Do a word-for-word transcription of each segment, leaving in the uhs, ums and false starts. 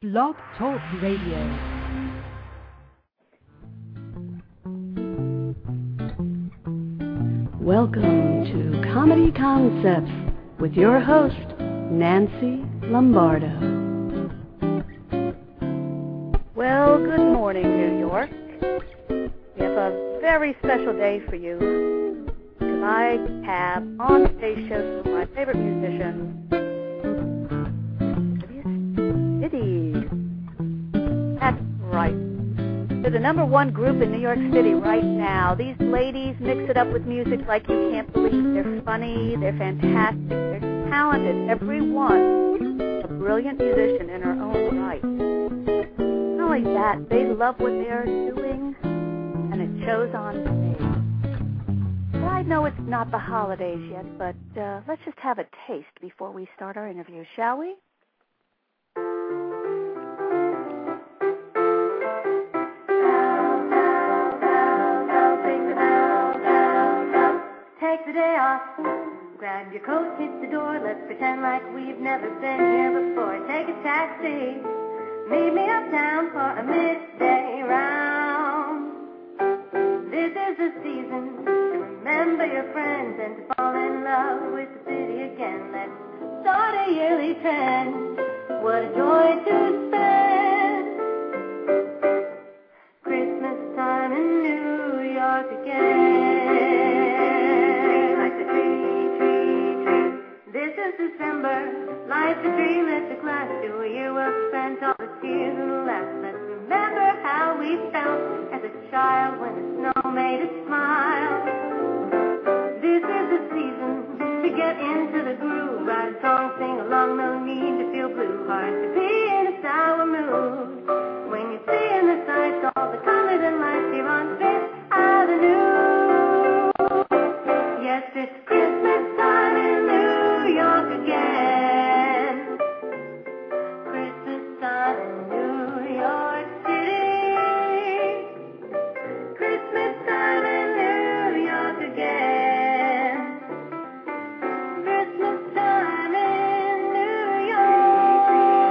Blog Talk Radio. Welcome to Comedy Concepts with your host, Nancy Lombardo. Well, good morning, New York. We have a very special day for you because I have on-stage shows with my favorite musicians, City. That's right. They're the number one group in New York City right now. These ladies mix it up with music like you can't believe. They're funny, they're fantastic, they're talented. Every one a brilliant musician in her own right. Not only that, they love what they are doing, and it shows on stage. Well, I know it's not the holidays yet, but uh, let's just have a taste before we start our interview, shall we? Take the day off, grab your coat, hit the door, let's pretend like we've never been here before. Take a taxi, meet me uptown for a midday round. This is the season to remember your friends and to fall in love with the city again. Let's start a yearly trend, what a joy to spend Christmas time in New York again. This is December, life's a dream, it's a glass to a year well spent, all the tears and laughs. Let's remember how we felt as a child when the snow made us smile. This is the season to get into the groove, write a song, sing along, no need to feel blue. Hard to be in a sour mood when you're seeing the sights, all the colors and lights here on Fifth Avenue. Yes, it's Christmas time in New York again. Christmas time in New York City. Christmas time in New York again. Christmas time in New York.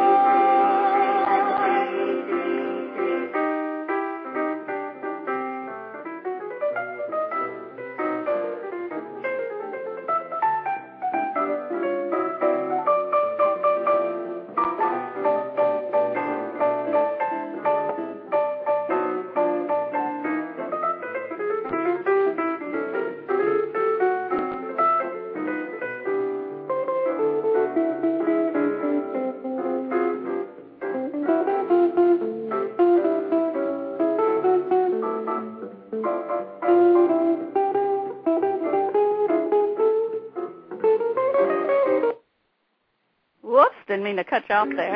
Whoops, didn't mean to cut you off there.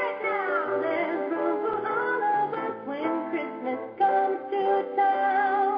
Christmas comes to town.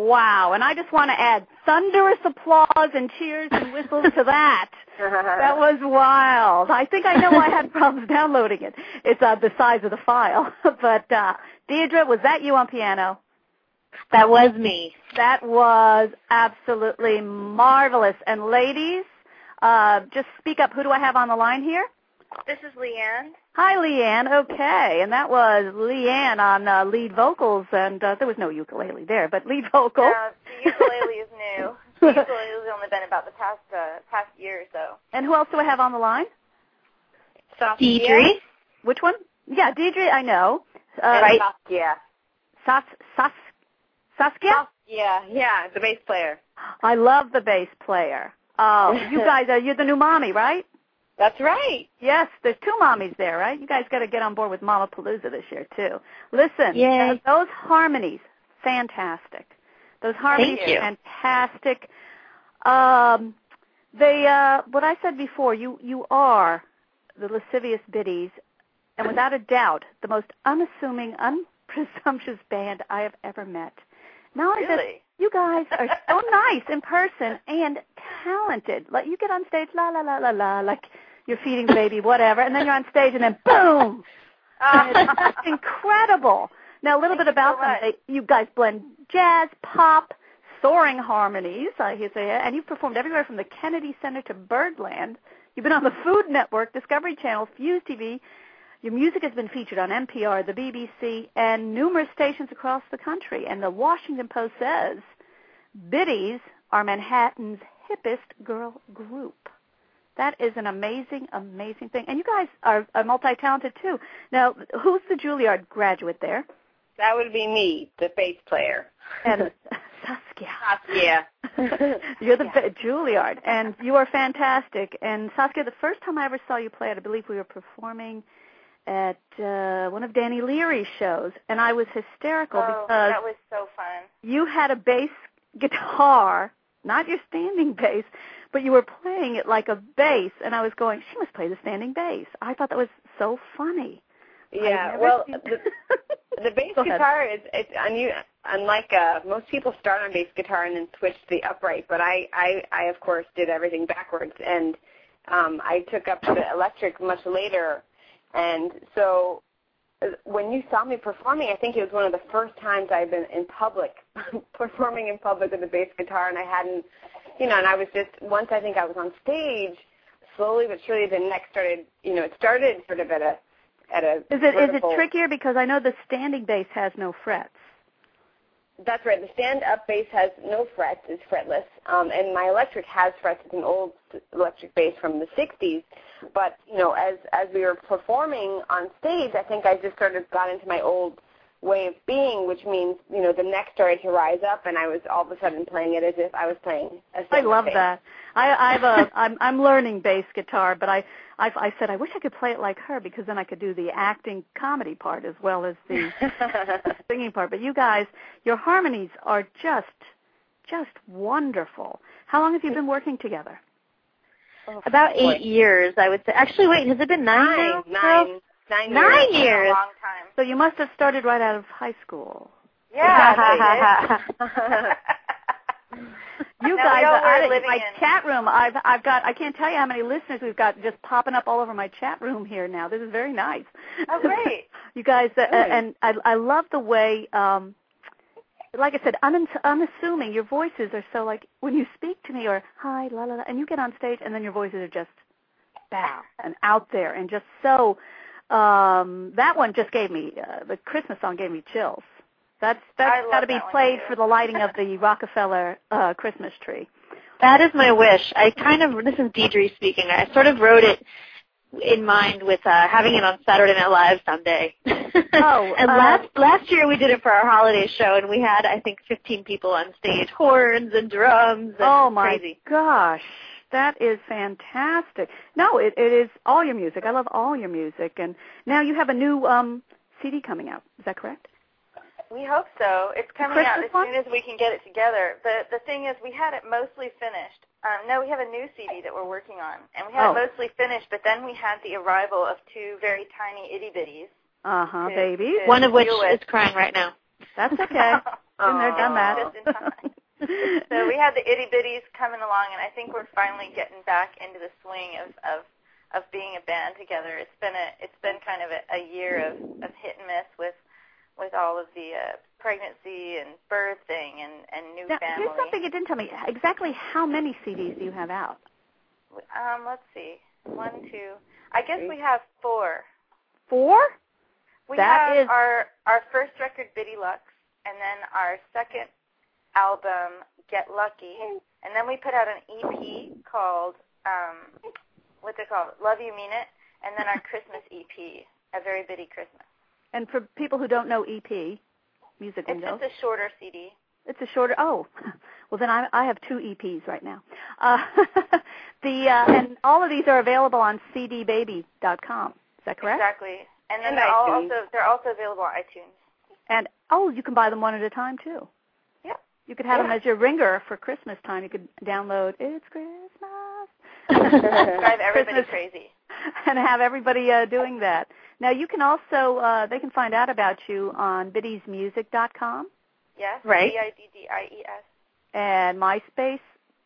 Wow. And I just want to add thunderous applause and cheers and whistles to that. That was wild. I think I know I had problems downloading it. It's uh, the size of the file. But, uh, Deidre, was that you on piano? That was me. That was absolutely marvelous. And ladies, uh, just speak up. Who do I have on the line here? This is Leanne. Hi, Leanne. Okay. And that was Leanne on uh, lead vocals, and uh, there was no ukulele there, but lead vocal. Yeah, the ukulele is new. The ukulele's only been about the past uh, past year or so. And who else do I have on the line? Deidre. Which one? Yeah, Deidre, I know. Uh, right. Saskia. Sas, Sas, Saskia? Yeah, yeah, the bass player. I love the bass player. Oh, you guys, are you're the new mommy, right? That's right. Yes, there's two mommies there, right? You guys got to get on board with Mama Palooza this year, too. Listen, Yay. those harmonies, fantastic. Those harmonies Thank you. are fantastic. Um, they, uh, what I said before, you, you are the lascivious biddies, and without a doubt, the most unassuming, unpresumptuous band I have ever met. Not only Really? that, you guys are so nice in person and talented. Like, you get on stage, la, la, la, la, la, like you're feeding the baby, whatever, and then you're on stage, and then boom! And it's just incredible. Now, a little Thank bit about you so them. They, you guys blend jazz, pop, soaring harmonies, I hear say, and you've performed everywhere from the Kennedy Center to Birdland. You've been on the Food Network, Discovery Channel, Fuse T V. Your music has been featured on N P R, the B B C, and numerous stations across the country. And the Washington Post says, Biddies are Manhattan's hippest girl group. That is an amazing, amazing thing. And you guys are, are multi-talented, too. Now, who's the Juilliard graduate there? That would be me, the bass player. And Saskia. Saskia. You're the yeah. Juilliard, and you are fantastic. And Saskia, the first time I ever saw you play it, I believe we were performing at uh, one of Danny Leary's shows, and I was hysterical oh, because that was so fun. You had a bass guitar, not your standing bass, but you were playing it like a bass, and I was going, she must play the standing bass. I thought that was so funny. Yeah, well, seen... the, the bass guitar is it's unu- unlike uh, most people start on bass guitar and then switch to the upright, but I, I, I of course, did everything backwards, and um, I took up the electric much later, and so when you saw me performing, I think it was one of the first times I've been in public, performing in public with a bass guitar, and I hadn't, you know, and I was just, once I think I was on stage, slowly but surely the neck started, you know, it started sort of at a, at a Is it vertical. Is it trickier because I know the standing bass has no frets? That's right. The stand-up bass has no frets, it's fretless, um, and my electric has frets. It's an old electric bass from the sixties. But, you know, as as we were performing on stage, I think I just sort of got into my old way of being, which means, you know, the neck started to rise up, and I was all of a sudden playing it as if I was playing a I love bass. that. I, I've a, I'm, I'm learning bass guitar, but I, I've, I said I wish I could play it like her because then I could do the acting comedy part as well as the singing part. But you guys, your harmonies are just, just wonderful. How long have you been working together? Oh, About eight boy. years, I would say. Actually, wait, has it been nine? Nine, now? nine, nine, nine years. years. A long time. So you must have started right out of high school. Yeah, You now guys, are I, living my in. chat room, I've I've got, I can't tell you how many listeners we've got just popping up all over my chat room here now. This is very nice. Oh, great. You guys, uh, Really? and I, I love the way, um, like I said, un, unassuming. Your voices are so like, when you speak to me or hi, la, la, la, and you get on stage and then your voices are just bow and out there and just so, um, that one just gave me, uh, the Christmas song gave me chills. That's that's got to be played for the lighting of the Rockefeller uh, Christmas tree. That is my wish. I kind of, this is Deidre speaking, I sort of wrote it in mind with uh, having it on Saturday Night Live someday. Oh, and uh, last last year we did it for our holiday show, and we had, I think, fifteen people on stage, horns and drums. And oh, my crazy. gosh. That is fantastic. No, it, it is all your music. I love all your music. And now you have a new um, C D coming out. Is that correct? We hope so. It's coming Christmas out as one? soon as we can get it together. The the thing is, we had it mostly finished. Um, no, we have a new C D that we're working on, and we had Oh. it mostly finished. But then we had the arrival of two very tiny itty bitties. Uh huh, To- babies. to One of which deal with. is crying right now. That's okay. Been there, done that. Just in time. So we had the itty bitties coming along, and I think we're finally getting back into the swing of, of, of being a band together. It's been a it's been kind of a, a year of, of hit and miss with with all of the uh, pregnancy and birthing and, and new now, family. Here's something you didn't tell me. Exactly how many C Ds do you have out? Um, let's see. One, two. I guess we have four. Four? We That have is- our our first record, Biddy Lux, and then our second album, Get Lucky, and then we put out an E P called, um, what's it called, Love You Mean It, and then our Christmas E P, A Very Biddy Christmas. And for people who don't know E P, music It's lingo. just a shorter C D. It's a shorter. Oh, well then I, I have two E Ps right now. Uh, the uh, and all of these are available on c d baby dot com. Is that correct? Exactly. And then And they're all iTunes. also they're also available on iTunes. And oh, you can buy them one at a time too. Yep. You could have Yeah. them as your ringer for Christmas time. You could download It's Christmas. Drive everybody Christmas. crazy. And have everybody uh, doing that. Now you can also uh, they can find out about you on biddies music dot com Yes. Right. B I D D I E S. and MySpace,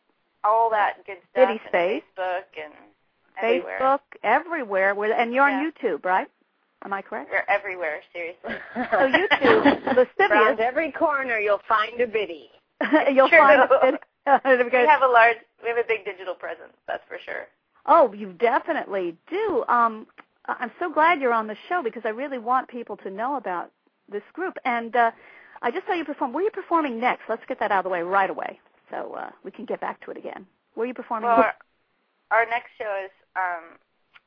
All that good stuff. Biddy and Space. Facebook and everywhere. Facebook, everywhere. Where, and you're Yeah. on YouTube, right? Am I correct? We're everywhere, seriously. So YouTube, Around lascivious. every corner, you'll find a Biddy. You'll True. find it. We have a large, we have a big digital presence, that's for sure. Oh, you definitely do. Um, I'm so glad you're on the show because I really want people to know about this group. And uh, I just saw you perform. Where are you performing next? Let's get that out of the way right away so uh, we can get back to it again. Where are you performing Well, next? our, our next show is um,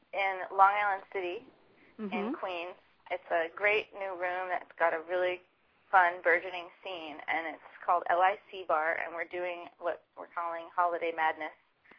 in Long Island City Mm-hmm. in Queens. It's a great new room that's got a really fun, burgeoning scene, and it's called L I C Bar, and we're doing what we're calling Holiday Madness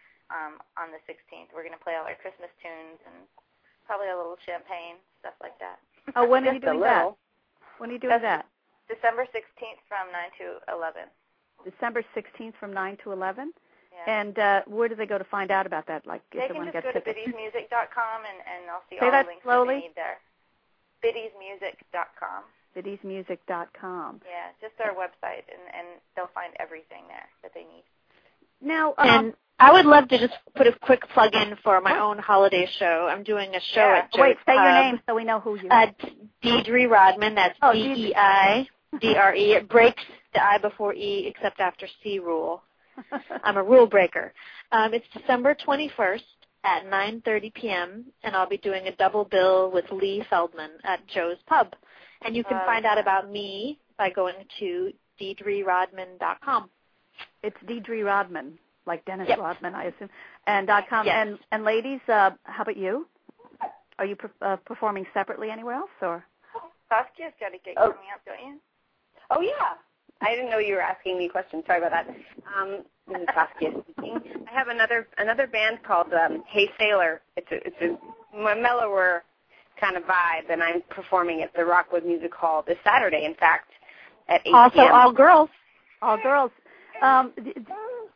um, on the sixteenth. We're going to play all our Christmas tunes and probably a little champagne, stuff like that. Oh, when are you Just a doing that? little. When are you doing That's- that? December sixteenth from nine to eleven. December sixteenth from nine to eleven? Yeah. And uh, where do they go to find out about that? Like, They if can someone just gets go to tickets? biddies music dot com and, and they'll see Say all that the links slowly. that they need there. biddies music dot com. biddies music dot com. Yeah, just our website, and, and they'll find everything there that they need. Now, um, And I would love to just put a quick plug in for my own holiday show. I'm doing a show Yeah. at Joe's wait, say your Pub. name so we know who you are. Uh, Deidre Rodman. That's Oh, D E I D R E. It breaks the I before E except after C rule. I'm a rule breaker. Um, it's December twenty-first at nine thirty p.m., and I'll be doing a double bill with Lee Feldman at Joe's Pub. And you can Um, find out about me by going to deidre rodman dot com. It's Deidre Rodman, like Dennis Yep. Rodman, I assume, and dot com. Yes. And and ladies, uh, how about you? Are you per- uh, performing separately anywhere else, or? Saskia's got a gig Oh. coming up, don't you? Oh, yeah. I didn't know you were asking me questions. Sorry about that. Um, this is Saskia speaking. I have another another band called um, Hey Sailor. It's a, it's a mellower kind of vibe, and I'm performing at the Rockwood Music Hall this Saturday, in fact, at eight Also, p.m. all girls. All girls. Um, d- d-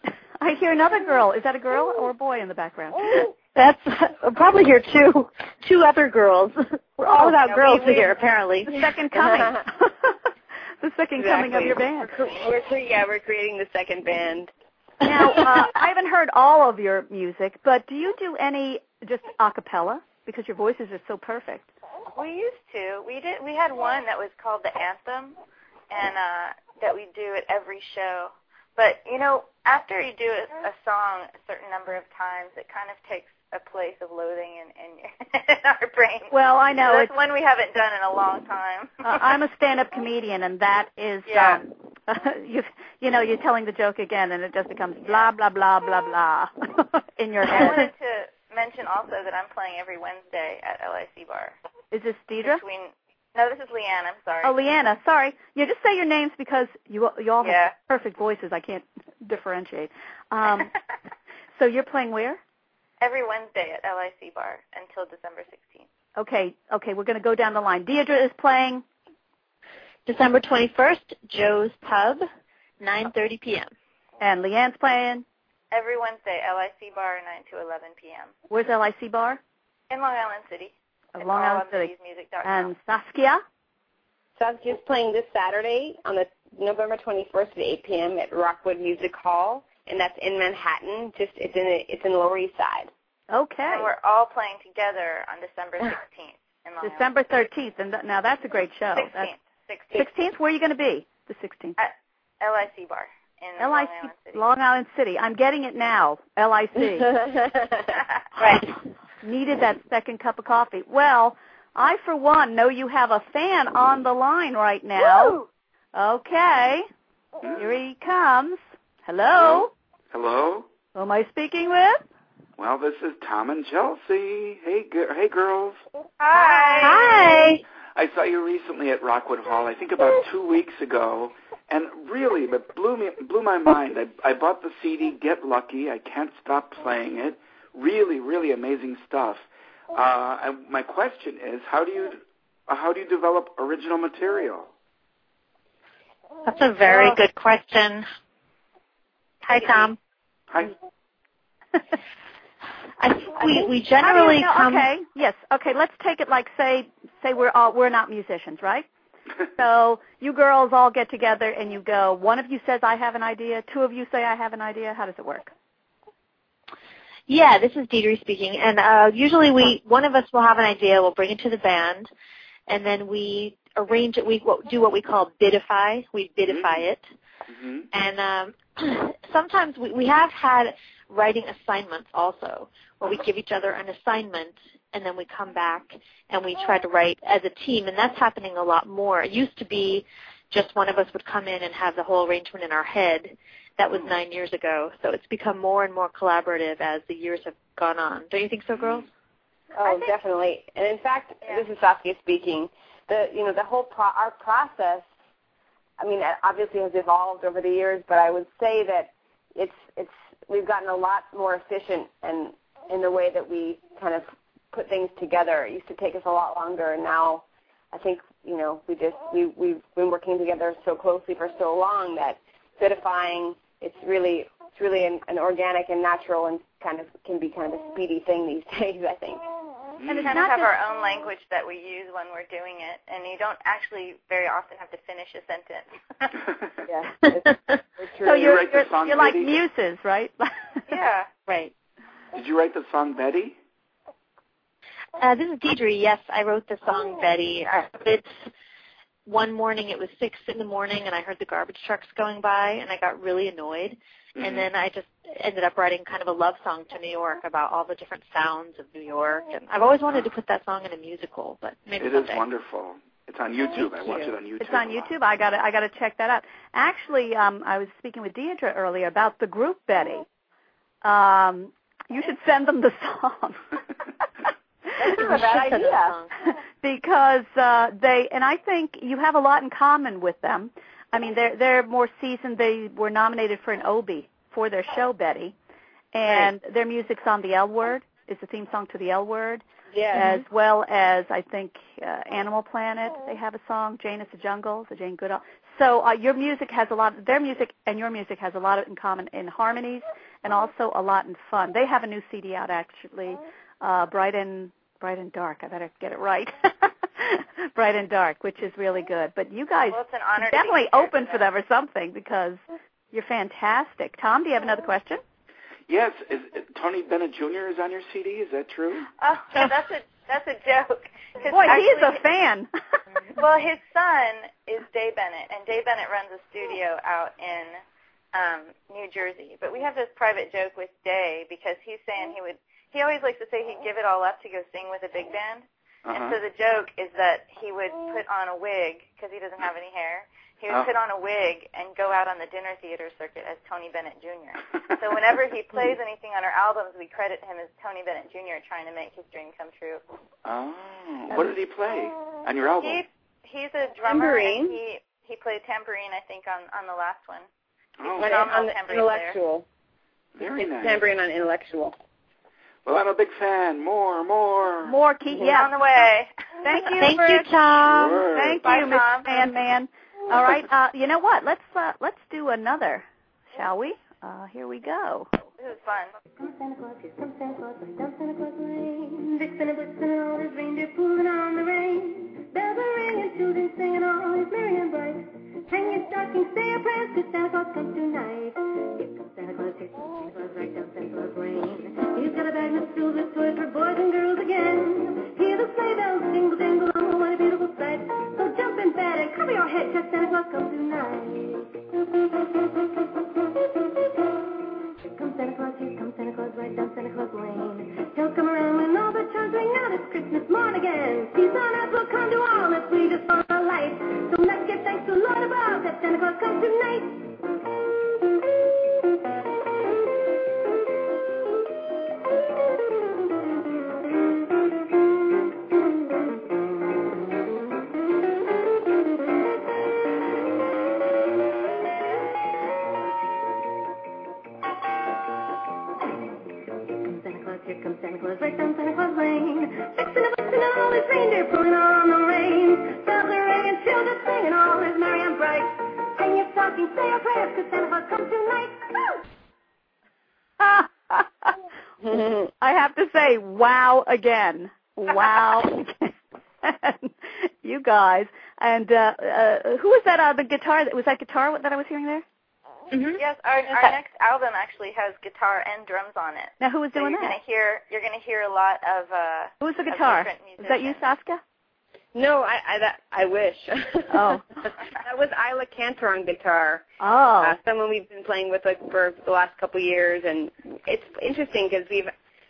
I hear another girl. Is that a girl or a boy in the background? That's I'll probably hear two two other girls. We're all Oh, about no, girls we- we- here, apparently. The second coming. the second coming of your band. We're, cre- we're cre- yeah, we're creating the second band. Now, uh, I haven't heard all of your music, but do you do any just a cappella? Because your voices are so perfect. We used to. We did. We had one that was called the Anthem, and uh, that we do at every show. But you know, after you do a, a song a certain number of times, it kind of takes a place of loathing in, in, in our brain. Well, I know So it's. that's one we haven't done in a long time. uh, I'm a stand-up comedian, and that is, Yeah. um, you, you know, you're telling the joke again, and it just becomes blah blah blah blah blah in your I head. wanted to mention also that I'm playing every Wednesday at L I C Bar. Is this Deidre? Between no, this is Leanne. I'm sorry. Oh, Leanna. Sorry. You just say your names because you you all have Yeah. perfect voices. I can't differentiate. Um, so you're playing where? Every Wednesday at L I C Bar until December sixteenth. Okay. Okay. We're going to go down the line. Deidre is playing. December twenty-first, Joe's Pub, nine thirty p.m. And Leanne's playing. Every Wednesday, L I C Bar, nine to eleven p.m. Where's L I C Bar? in Long Island City. Of It's Long all Island on City. biddies music dot com. And Saskia? Saskia's playing this Saturday on the November twenty-first at eight p.m. at Rockwood Music Hall, and that's in Manhattan. Just it's in the, it's in the Lower East Side. Okay. And we're all playing together on December sixteenth in Long December thirteenth, and th- now that's a great show. sixteenth. sixteenth. sixteenth, where are you going to be? The sixteenth. At L I C Bar in L I C, Long Island City. Long Island City. I'm getting it now. L I C. Right. Needed that second cup of coffee. Well, I, for one, know you have a fan on the line right now. Woo! Okay. Here he comes. Hello? Hello? Who am I speaking with? Well, this is Tom and Chelsea. Hey, g- hey, girls. Hi. Hi. I saw you recently at Rockwood Hall, I think about two weeks ago, and really, it blew me, blew my mind. I, I bought the C D, Get Lucky. I can't stop playing it. Really, really amazing stuff. Uh, and my question is, how do you, how do you develop original material? That's a very good question. Hi, Tom. Hi. I think we, we generally How do you know- come... Okay, yes. Okay, let's take it like, say, say we're all, we're not musicians, right? So you girls all get together and you go, one of you says, I have an idea, two of you say, I have an idea. How does it work? Yeah, this is Deidre speaking, and uh, usually we one of us will have an idea, we'll bring it to the band, and then we arrange it, we do what we call bidify, we bidify it, Mm-hmm. and um, sometimes we, we have had writing assignments also, where we give each other an assignment, and then we come back and we try to write as a team, and that's happening a lot more. It used to be just one of us would come in and have the whole arrangement in our head. That was nine years ago, so it's become more and more collaborative as the years have gone on. Don't you think so, girls? Oh, definitely. And in fact, yeah. This is Saskia speaking. The you know the whole pro- our process. I mean, it obviously has evolved over the years, but I would say that it's it's we've gotten a lot more efficient and in the way that we kind of put things together. It used to take us a lot longer, and now I think you know we just we we've been working together so closely for so long that bidifying it's really it's really an, an organic and natural and kind of can be kind of a speedy thing these days, I think. And we kind of have our own language that we use when we're doing it, and you don't actually very often have to finish a sentence. Yeah, it's, it's true. So you're, you you're, song, you're like Betty? muses, right? Yeah. Right. Did you write the song Betty? Uh, this is Deidre. Yes, I wrote the song Betty. I wrote it one morning. It was six in the morning, and I heard the garbage trucks going by, and I got really annoyed. Mm-hmm. And then I just ended up writing kind of a love song to New York about all the different sounds of New York. And I've always wanted to put that song in a musical, but maybe It someday. is wonderful. It's on YouTube. Thank I watch you. it on YouTube. It's on YouTube. I got to I got to check that out. Actually, um, I was speaking with Deidre earlier about the group Betty. Um, you should send them the song. That's not a bad idea. Because uh, they and I think you have a lot in common with them. I mean, they're they're more seasoned. They were nominated for an Obie for their show Betty, and right. Their music's on the L Word. It's the theme song to the L Word. Yeah. As well as I think uh, Animal Planet. They have a song. Jane is the Jungle. So Jane Goodall. So uh, your music has a lot. Their music and your music has a lot in common in harmonies and also a lot in fun. They have a new C D out actually, uh, Bright and Bright and Dark. I better get it right. Bright and Dark, which is really good. But you guys well, it's an honor definitely to be open for them or something because you're fantastic. Tom, do you have another question? Yes. Is, is, Tony Bennett Junior is on your C D. Is that true? Oh, that's a that's a joke. Boy, actually, he is a fan. Well, his son is Day Bennett, and Day Bennett runs a studio out in um, New Jersey. But we have this private joke with Day because he's saying he would. He always likes to say he'd give it all up to go sing with a big band. Uh-huh. And so the joke is that he would put on a wig, because he doesn't have any hair, he would oh. put on a wig and go out on the dinner theater circuit as Tony Bennett Junior So whenever he plays anything on our albums, we credit him as Tony Bennett Junior trying to make his dream come true. Oh. What did he play on your album? He, he's a drummer, tambourine. and he, he played tambourine, I think, on, on the last one. Oh. But on the intellectual. Player. Very nice. Tambourine on intellectual. Well, I'm a big fan. More, more. More, keep yeah. on the way. Thank you, Thank for, you, Tom. Sure. Thank Bye, you, Miss Tom. Man Man. All right, uh, you know what? Let's uh, let's do another, shall we? Uh, here we go. This is fun. Come Santa Claus, here comes Santa Claus, right down Santa Claus Lane. Vixen and Blitzen and all his reindeer pulling on the reins. Bells are ringing, children singing, all is merry and bright. Hang your stocking, say a prayer, 'cause Santa Claus comes tonight. Here comes Santa Claus, here comes Santa Claus, right down Santa Claus Lane. He's got a bag that's filled with toys for boys and girls again. Hear the sleigh bells jingle, jingle, oh, what a beautiful sight. So jump in bed and cover your head, 'cause Santa Claus comes tonight. Here comes Santa Claus, here comes Santa Claus, right down Santa Claus Lane. He'll come around when all the chimes ring out, it's Christmas morn again. Peace on earth will come to all if we just follow the light. So let's give thanks to Lord above that Santa Claus comes tonight. Here comes Santa Claus, right down Santa Claus Lane. Fixing a bus and all his reindeer pulling on the reins. Bells are ringing, children singing, all is merry and bright. Hang your stocking, say your prayers, 'cause Santa Claus comes tonight. I have to say, wow again. Wow again. You guys. And uh, uh, who was that, uh, the guitar? Was that guitar that I was hearing there? Mm-hmm. Yes, our, our next album actually has guitar and drums on it. Now, who was so doing you're that? Gonna hear, you're going to hear a lot of uh, Who was the guitar? Was that you, Saskia? No, I I, that, I wish. Oh. That was Isla Cantor on guitar. Oh. Uh, someone we've been playing with like for the last couple of years, and it's interesting because we've, uh,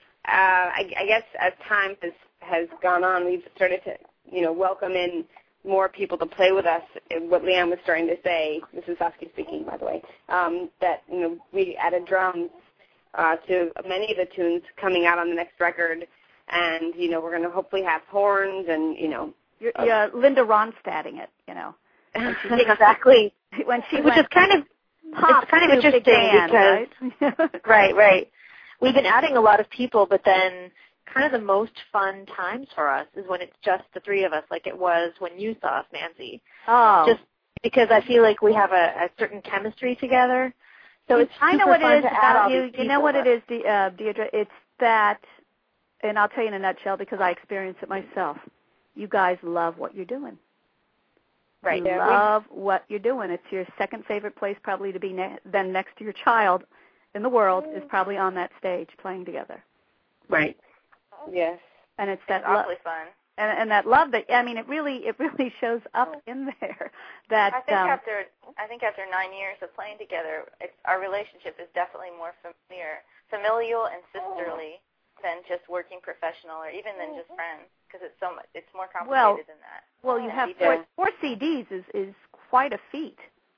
I, I guess as time has, has gone on, we've started to, you know, welcome in more people to play with us. What Leanne was starting to say, this is Saskia speaking, by the way, um, that, you know, we added drums uh, to many of the tunes coming out on the next record, and, you know, we're going to hopefully have horns and, you know. You're, uh, you're Linda Ronstadting it, you know. Exactly. When she Which is kind of, it's kind of interesting band, because, right? right, right. We've been adding a lot of people, but then kind of the most fun times for us is when it's just the three of us, like it was when you saw us, Nancy. Oh. Just because I feel like we have a, a certain chemistry together. So it's I know what it is about you. You know what it is, De- uh, Deirdre? It's that, and I'll tell you in a nutshell because I experienced it myself. You guys love what you're doing. Right. You love what you're doing. It's your second favorite place probably to be ne- then next to your child in the world is probably on that stage playing together. Right. Yes. And it's that it's awfully lo- fun. And, and that love that I mean, it really it really shows up in there. That I think um, after I think after nine years of playing together, it's, our relationship is definitely more familiar, familial and sisterly than just working professional or even than just friends because it's so much it's more complicated well, than that. Well, you have yeah. four, four C Ds is is quite a feat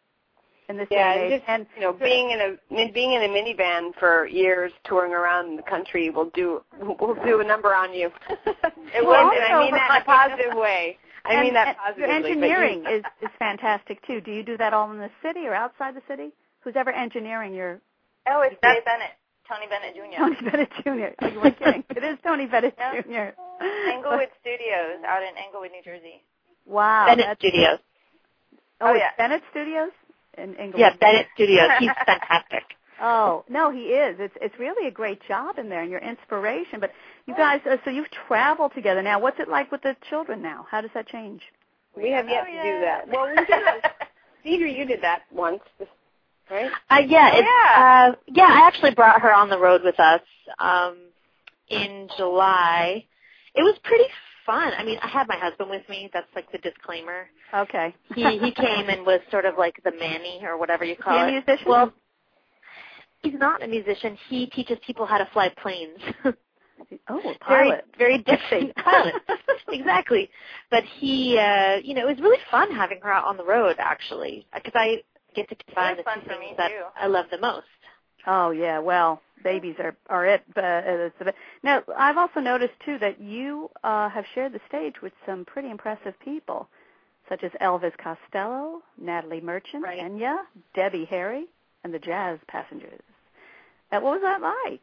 in this yeah, day and age. Just, and you know, being in a being in a minivan for years, touring around the country, will do will do a number on you. It well, will, and I mean that in a positive way. I and, mean that and positively. Your engineering but you, is is fantastic too. Do you do that all in the city or outside the city? Who's ever engineering your? Oh, it's Dave Bennett, Tony Bennett Junior Tony Bennett Junior Oh, you weren't kidding. It is Tony Bennett no. Junior Englewood Studios out in Englewood, New Jersey. Wow. Bennett that's, Studios. Oh, Oh, it's yeah. Bennett Studios in Englewood. Yeah, Bennett Studios. He's fantastic. Oh, no, he is. It's it's really a great job in there and your inspiration. But you guys, uh, so you've traveled together. Now, what's it like with the children now? How does that change? we have yet Oh, to yeah. do that. Well, we did that. Deidre, you did that once, right? Uh, yeah, Oh, it's, yeah. Uh, yeah, I actually brought her on the road with us um, in July. It was pretty fun. I mean, I had my husband with me. That's like the disclaimer. Okay. He he came and was sort of like the Manny or whatever you call Is he a it. musician? Well, he's not a musician. He teaches people how to fly planes. Oh, a very, pilot. very different pilot. Exactly. But he, uh, you know, it was really fun having her out on the road, actually, because I get to combine the fun two for me, things that too. I love the most. Oh, yeah. Well, babies are, are it. But it's a bit. Now, I've also noticed, too, that you uh, have shared the stage with some pretty impressive people, such as Elvis Costello, Natalie Merchant, Right. Enya, Debbie Harry, and the Jazz Passengers. Uh, what was that like?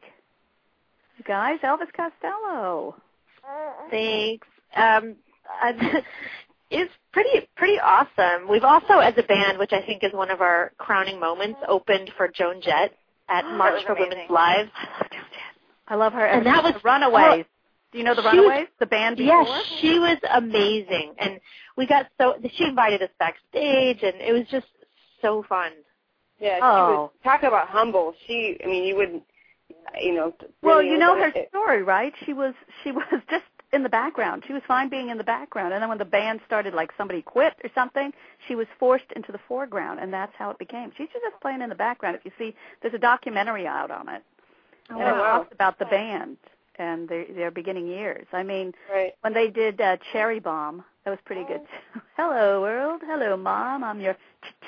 You guys, Elvis Costello. Thanks. Um, I, it's pretty pretty awesome. We've also, as a band, which I think is one of our crowning moments, opened for Joan Jett at March was for amazing. Women's Live. I love her. And that was Runaways. Do you know the She Runaways, was, the band before? Yes, she was amazing. And we got so, she invited us backstage, and it was just so fun. Yeah, she Oh. was, talk about humble. She, I mean, you wouldn't, you know. Well, really you know her it. story, right? She was she was just in the background. She was fine being in the background. And then when the band started, like somebody quit or something, she was forced into the foreground, and that's how it became. She's just playing in the background. If you see, there's a documentary out on it. Oh, and it wow. talks about the band and their, their beginning years. I mean, right. when they did uh, Cherry Bomb, that was pretty good. Hello, world. Hello, Mom. I'm your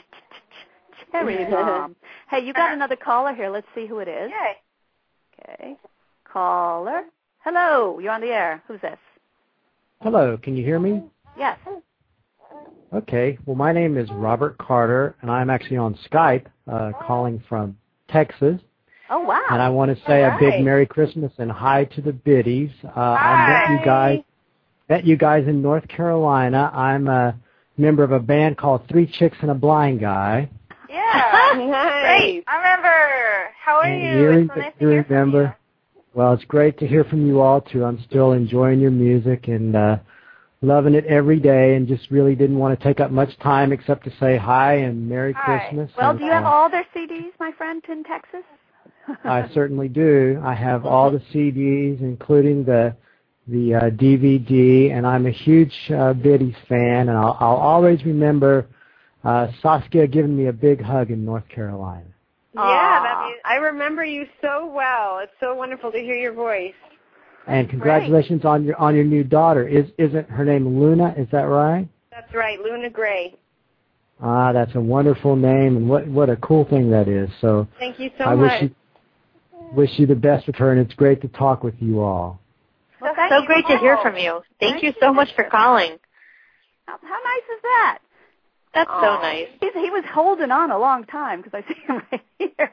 Cherry Bomb. Hey, you got another caller here. Let's see who it is. Yay. Okay. Caller. Hello. You're on the air. Who's this? Hello. Can you hear me? Yes. Okay. Well, my name is Robert Carter, and I'm actually on Skype uh, calling from Texas. Oh, wow. And I want to say All a big right. Merry Christmas and hi to the biddies. Uh, I Hi. met you guys met you guys in North Carolina. I'm a member of a band called Three Chicks and a Blind Guy. Yeah. Nice. Great. I remember. How are And you? you It's so nice to you hear from remember. you. Well, it's great to hear from you all, too. I'm still enjoying your music and uh, loving it every day, and just really didn't want to take up much time except to say hi and Merry Hi. Christmas. Well, and, do you have uh, all their C Ds, my friend, in Texas? I certainly do. I have all the C Ds, including the the uh, D V D, and I'm a huge uh, Biddies fan, and I'll, I'll always remember uh, Saskia giving me a big hug in North Carolina. Yeah, that'd be, I remember you so well. It's so wonderful to hear your voice. And congratulations on your on your new daughter. Is isn't her name Luna? Is that right? That's right, Luna Gray. Ah, that's a wonderful name, and what what a cool thing that is. So Thank you so I much. wish you wish you the best with her, and it's great to talk with you all. Well, So, so great to hear from you. Thank you so much for calling. How, how nice is that? That's Aww. so nice. He's, he was holding on a long time because I see him right here.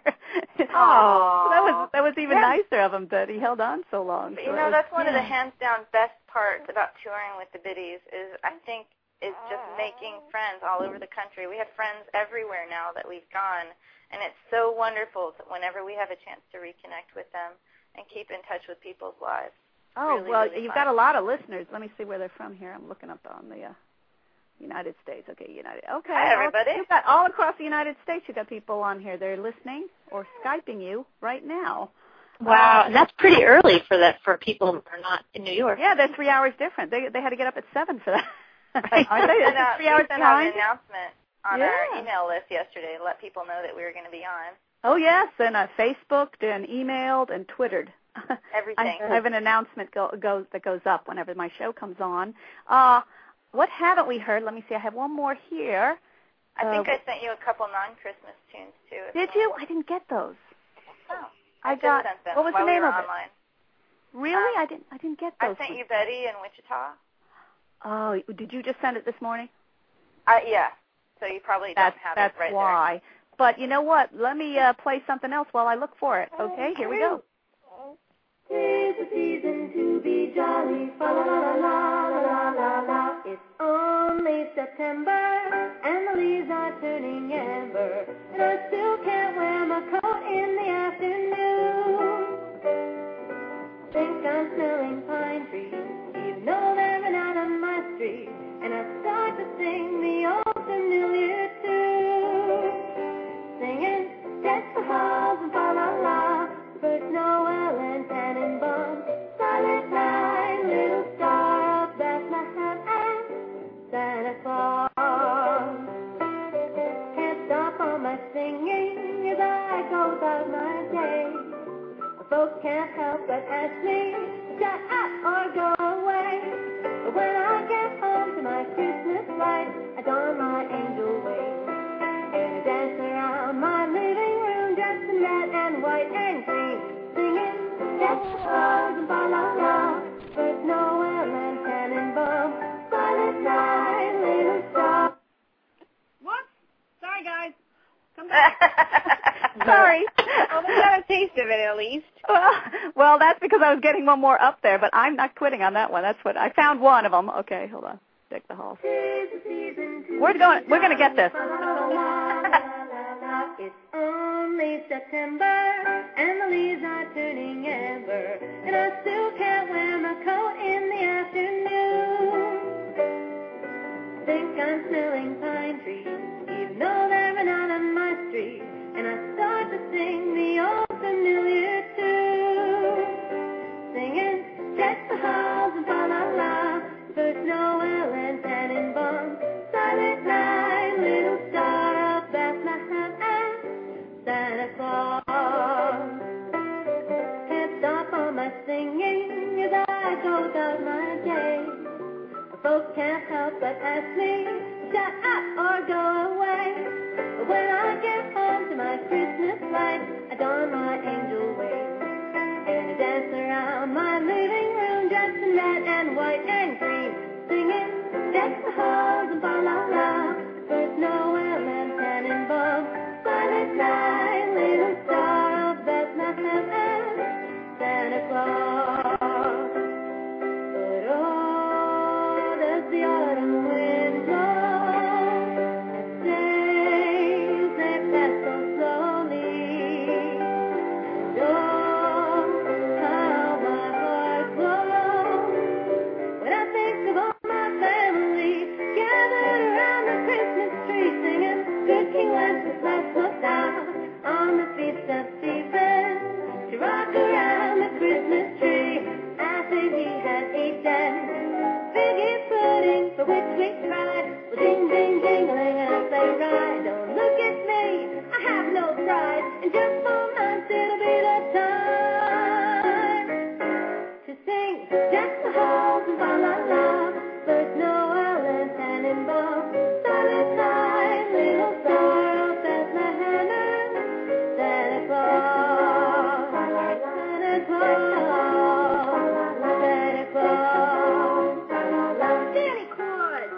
Aww. That was that was even Yeah. nicer of him that he held on so long. But, So you it know, was- that's one of the yeah. hands down best parts about touring with the Biddies is, I think, is just making friends all over the country. We have friends everywhere now that we've gone, and it's so wonderful that whenever we have a chance to reconnect with them and keep in touch with people's lives. Oh, really, well, really you've fun. got a lot of listeners. Let me see where they're from here. I'm looking up on the uh, United States. Okay, United. Okay. Hi, everybody. You've got all across the United States. You've got people on here. They're listening or Skyping you right now. Wow, and that's pretty early for that for people who are not in New York. Yeah, they're three hours different. They they had to get up at seven for that. Aren't they? And, uh, Three hours we sent out behind. an announcement on Yeah. our email list yesterday to let people know that we were going to be on. Oh, yes, and I Facebooked and emailed and Twittered. Everything. I, I have an announcement go, goes that goes up whenever my show comes on. Uh, what haven't we heard? Let me see. I have one more here. I think uh, I sent you a couple non-Christmas tunes, too. as Did well. you? I didn't get those. Oh, I just got. sent them What was while the name we were of it? online. Really? Um, I didn't. I didn't get I those. sent ones. you Betty in Wichita. Oh, did you just send it this morning? Uh, yeah. So you probably That's don't have that's it right why. But you know what? Let me uh, play something else while I look for it. Okay, here we go. Tis the season to be jolly, fa la la la la la la la. It's only September, and the leaves are turning amber, and I still can't wear my coat in the afternoon. Think I'm smelling pine trees, even though they're not on my street, and I start to sing the old familiar tune, singing Death for Halls and fa la la, First Noel and Tannenbaum, Silent Night, Little Star of Bethlehem, and Santa Claus. Can't stop all my singing as I go about my day. Folks can't help but ask me to shut up or go away. But when I get home to my Christmas light, I don my angel wings and I dance around my living room dressed in red and white and green, singing Death Claus and fa la la, First Noel and Tannenbaum, Silent Night, Little Star. What? Sorry, guys. Come there. Sorry. Well, we got a taste of it at least. Well, well, that's because I was getting one more up there, but I'm not quitting on that one. That's what I found one of them. Okay, hold on. Deck the halls. We're going. We're going to get this. It's only September, and the leaves are turning amber, and I still can't wear my coat I'm smelling pine trees, even though they're not on my street. And I start to sing the old familiar tune, singing deck the halls and fa la la, first Noel and Tannenbaum, silent night, little star of Bethlehem and Santa Claus. Can't stop all my singing as I go about my day. Folks can't help but ask me, shut up or go away. But when I get home to my Christmas lights, I don my angel wings and I dance around my living room dressed in red and white and green, singing deck the halls and fa la la, first Noel and Tannenbaum, silent night, little star of Bethlehem and Santa Claus. But oh, does the autumn wind blow, and days they pass so slowly, and oh, how my heart glows when I think of all my family gathered around the Christmas tree, singing good King Wenceslas looked out on the feast of Stephen to rock around the Christmas tree. I think he had eaten figgy pudding for which we cried. Well, ding, ding, jingling as they ride. Don't look at me, I have no pride. In just four months it'll be the time to sing deck the halls and fa la la, first Noel and Tannenbaum, silent night, little star of Bethlehem and Santa Claus, Santa Claus, Santa Claus, Danny Claus.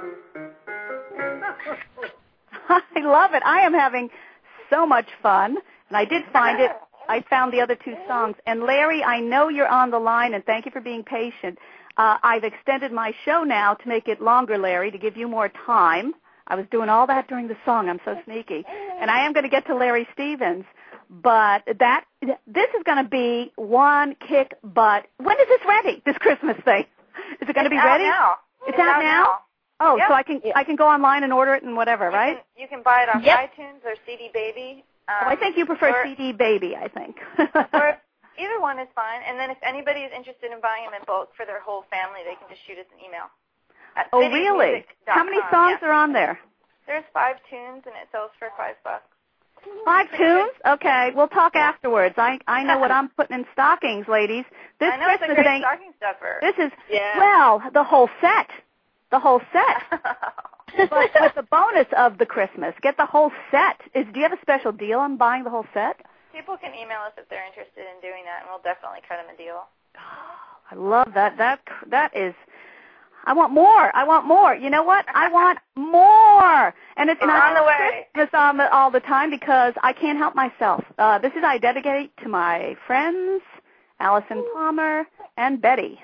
I love it. I am having so much fun, and I did find it. I found the other two songs. And Larry, I know you're on the line, and thank you for being patient. Uh, I've extended my show now to make it longer, Larry, to give you more time. I was doing all that during the song. I'm so sneaky. And I am going to get to Larry Stevens, but that this is going to be one kick butt. When is this ready, this Christmas thing? Is it going to be out ready? Now. It's, it's out, out now? now. Oh, Yep. so I can Yeah. I can go online and order it and whatever, You right? Can, you can buy it on Yep. iTunes or C D Baby. Um, oh, I think you prefer or, C D Baby, I think. or either one is fine. And then if anybody is interested in buying them in bulk for their whole family, they can just shoot us an email. At Oh, really? How many songs yeah. are on there? There's five tunes, and it sells for five bucks. Five tunes? Okay, we'll talk afterwards. I I know what I'm putting in stockings, ladies. This I know Christmas it's a great thing. stocking stuffer. This is Yeah. well, the whole set, the whole set. But with the bonus of the Christmas, get the whole set. Is do you have a special deal on buying the whole set? People can email us if they're interested in doing that, and we'll definitely cut them a deal. I love that. That that is. I want more. I want more. You know what? I want more. And it's It's not on the way. Christmas on the, all the time because I can't help myself. Uh, this is I dedicate to my friends, Allison Palmer and Betty.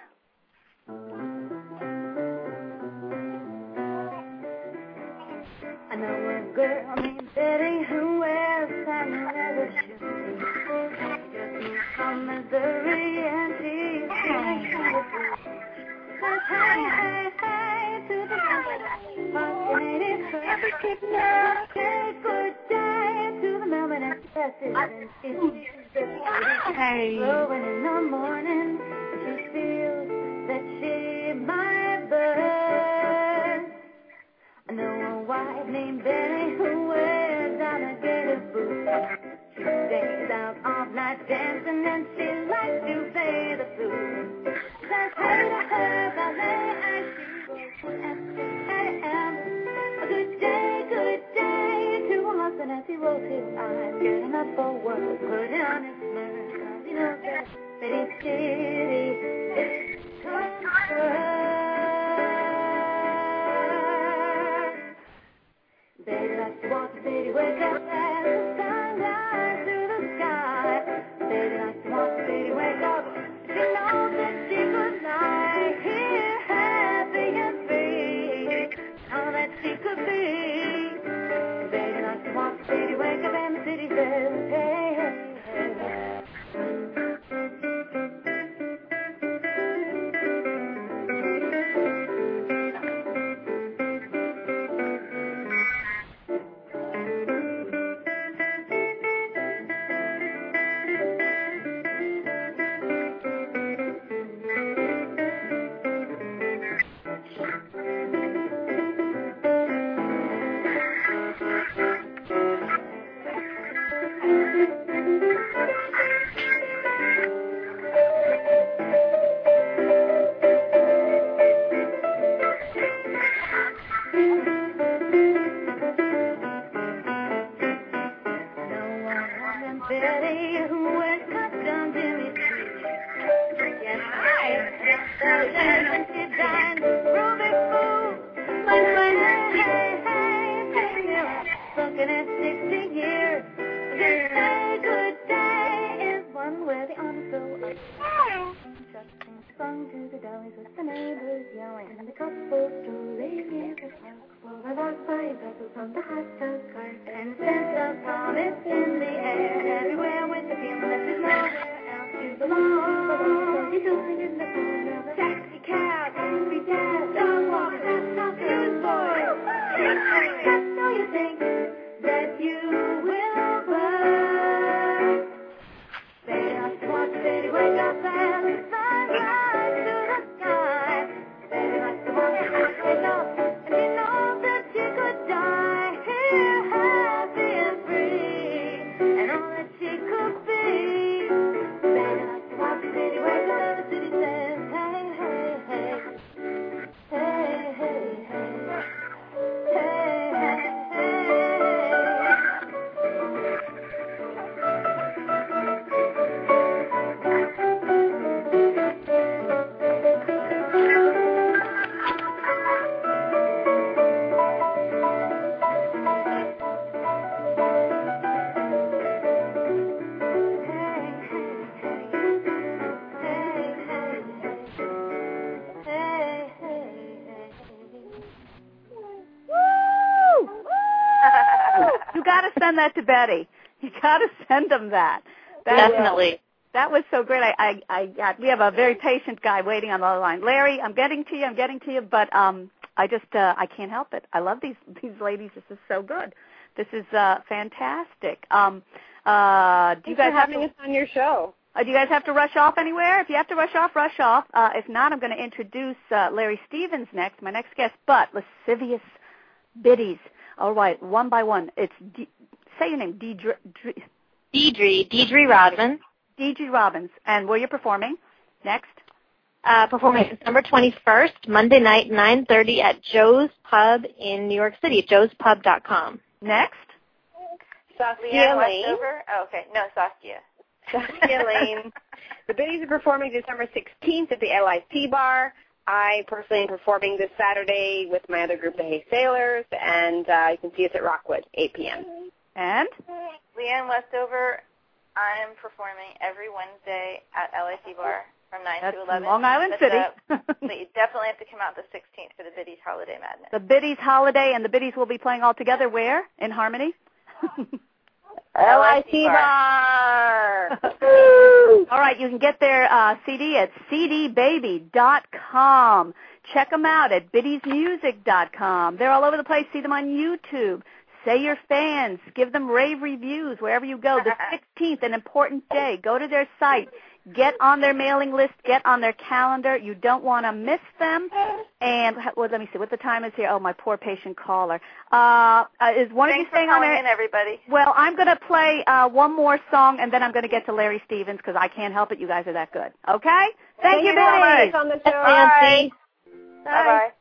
I know a girl named Betty who wears patent leather shoes. She just moved from Missouri and she's feeling kind of blue. Says hey, hey, hey to the mountain, fascinated her. Kick now, say good day to the mailman and dresses and she's just Hey. glowing in the morning. She feels that she might burn. I know a wife named Betty who wears alligator boots. She stays out all night dancing and she likes to play the flute. Says hey to her ballet as she goes from S to A M. A good day, good day to her husband as he rolls his eyes, getting up for work, putting on his smirk. 'Cause he knows that Betty City is comfort. Betty likes to walk the city, wake up as the sun glides through the sky. Betty likes to walk the city, wake up. She knows that she could lie here happy and free. All that she could be. Betty likes to walk the city, wake up, and the city says, hey, hey, hey. and Betty, who wears custom Jimmy Choo. Yes, I and she dined Rubik's Cube. But my hey, hey, hey, hey, looking at sixty years. Good day, good day is one where the arms go up. Sung to the dollies with the neighbors yelling, and the couple strolling near the park. Full of our five vessels on the hot tub cart, and the sense of promise in the air. Everywhere with the feeling that there's nowhere else to belong. You're going in the corner of a taxi cab, every dad, dog walk, laptop, newsboys. So you think that you will burn. Baby, I just want to baby, wake up and the sunrise to the sky. Baby, like the one that wake up and she knows that she could die here, happy and free, and all that she could be. Baby, like the one that baby, wake up, the city says, hey, hey, hey, hey, hey, hey, hey, hey, hey. You got to send that to Betty. You got to send them that. that Definitely. Was, that was so great. I, I, I got. We have a very patient guy waiting on the other line. Larry, I'm getting to you. I'm getting to you. But um, I just uh, I can't help it. I love these these ladies. This is so good. This is uh, fantastic. Um, uh, do Thanks you guys for having have to, us on your show? Uh, do you guys have to rush off anywhere? If you have to rush off, rush off. Uh, if not, I'm going to introduce uh, Larry Stevens next, my next guest. But lascivious biddies. All right, one by one. It's D- say your name, Deidre. Deidre, Deidre Rodman. Deidre Robbins. And where you're performing next? Uh, performing December twenty-first, Monday night, nine thirty at Joe's Pub in New York City, joes pub dot com. Next? Saskia Lane. Westover? Oh, okay. No, Saskia. Saskia Lane. The Biddies are performing December sixteenth at the L I C Bar. I personally am performing this Saturday with my other group, the Hay Sailors, and uh, you can see us at Rockwood, eight p.m. And? Leanne Westover, I'm performing every Wednesday at L I C Bar from nine That's to eleven. Long Island but City. The, but you definitely have to come out the sixteenth for the Biddies Holiday Madness. The Biddies Holiday, and the Biddies will be playing all together where? In Harmony? L I C Bar. All right, you can get their uh, C D at c d baby dot com. Check them out at biddies music dot com. They're all over the place. See them on YouTube. Say you're fans. Give them rave reviews wherever you go. The sixteenth, an important day. Go to their site. Get on their mailing list. Get on their calendar. You don't want to miss them. And well, let me see what the time is here. Oh, my poor patient caller. Uh, uh, is one Thanks of you staying for on calling there? in, everybody. Well, I'm going to play uh, one more song, and then I'm going to get to Larry Stevens because I can't help it. You guys are that good. Okay? Thank, Thank you, you so Betty. much on the show. Nancy. Bye. Bye-bye.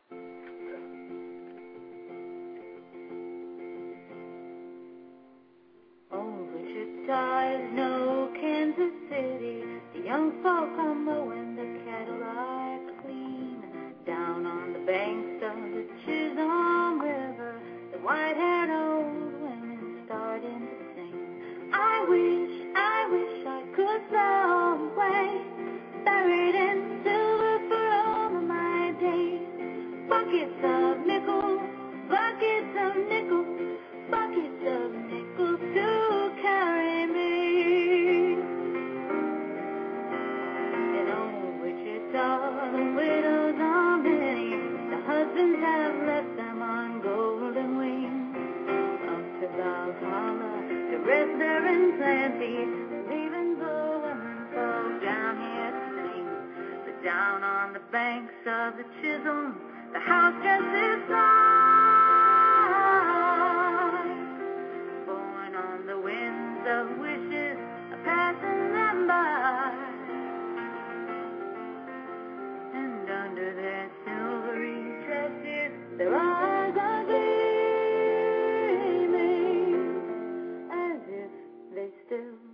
Oh, Wichita is no Kansas City. The young folk are mowing the cattle are clean. Down on the banks of the Chisholm River, the white-haired old women starting to sing. I wish, I wish I could sail away, buried in silver for all of my days. Buckets of nickels, buckets of nickels, buckets of nickels to carry me. In old Wichita, the widows are many, the husbands have left them on golden wings. Up to Valhalla, to rest there in plenty, leaving the women folk down here to sing. But down on the banks of the Chisholm, the house just is light, borne on the winds of wishes, passing them by. And under their silvery tresses, their eyes are gleaming, as if they still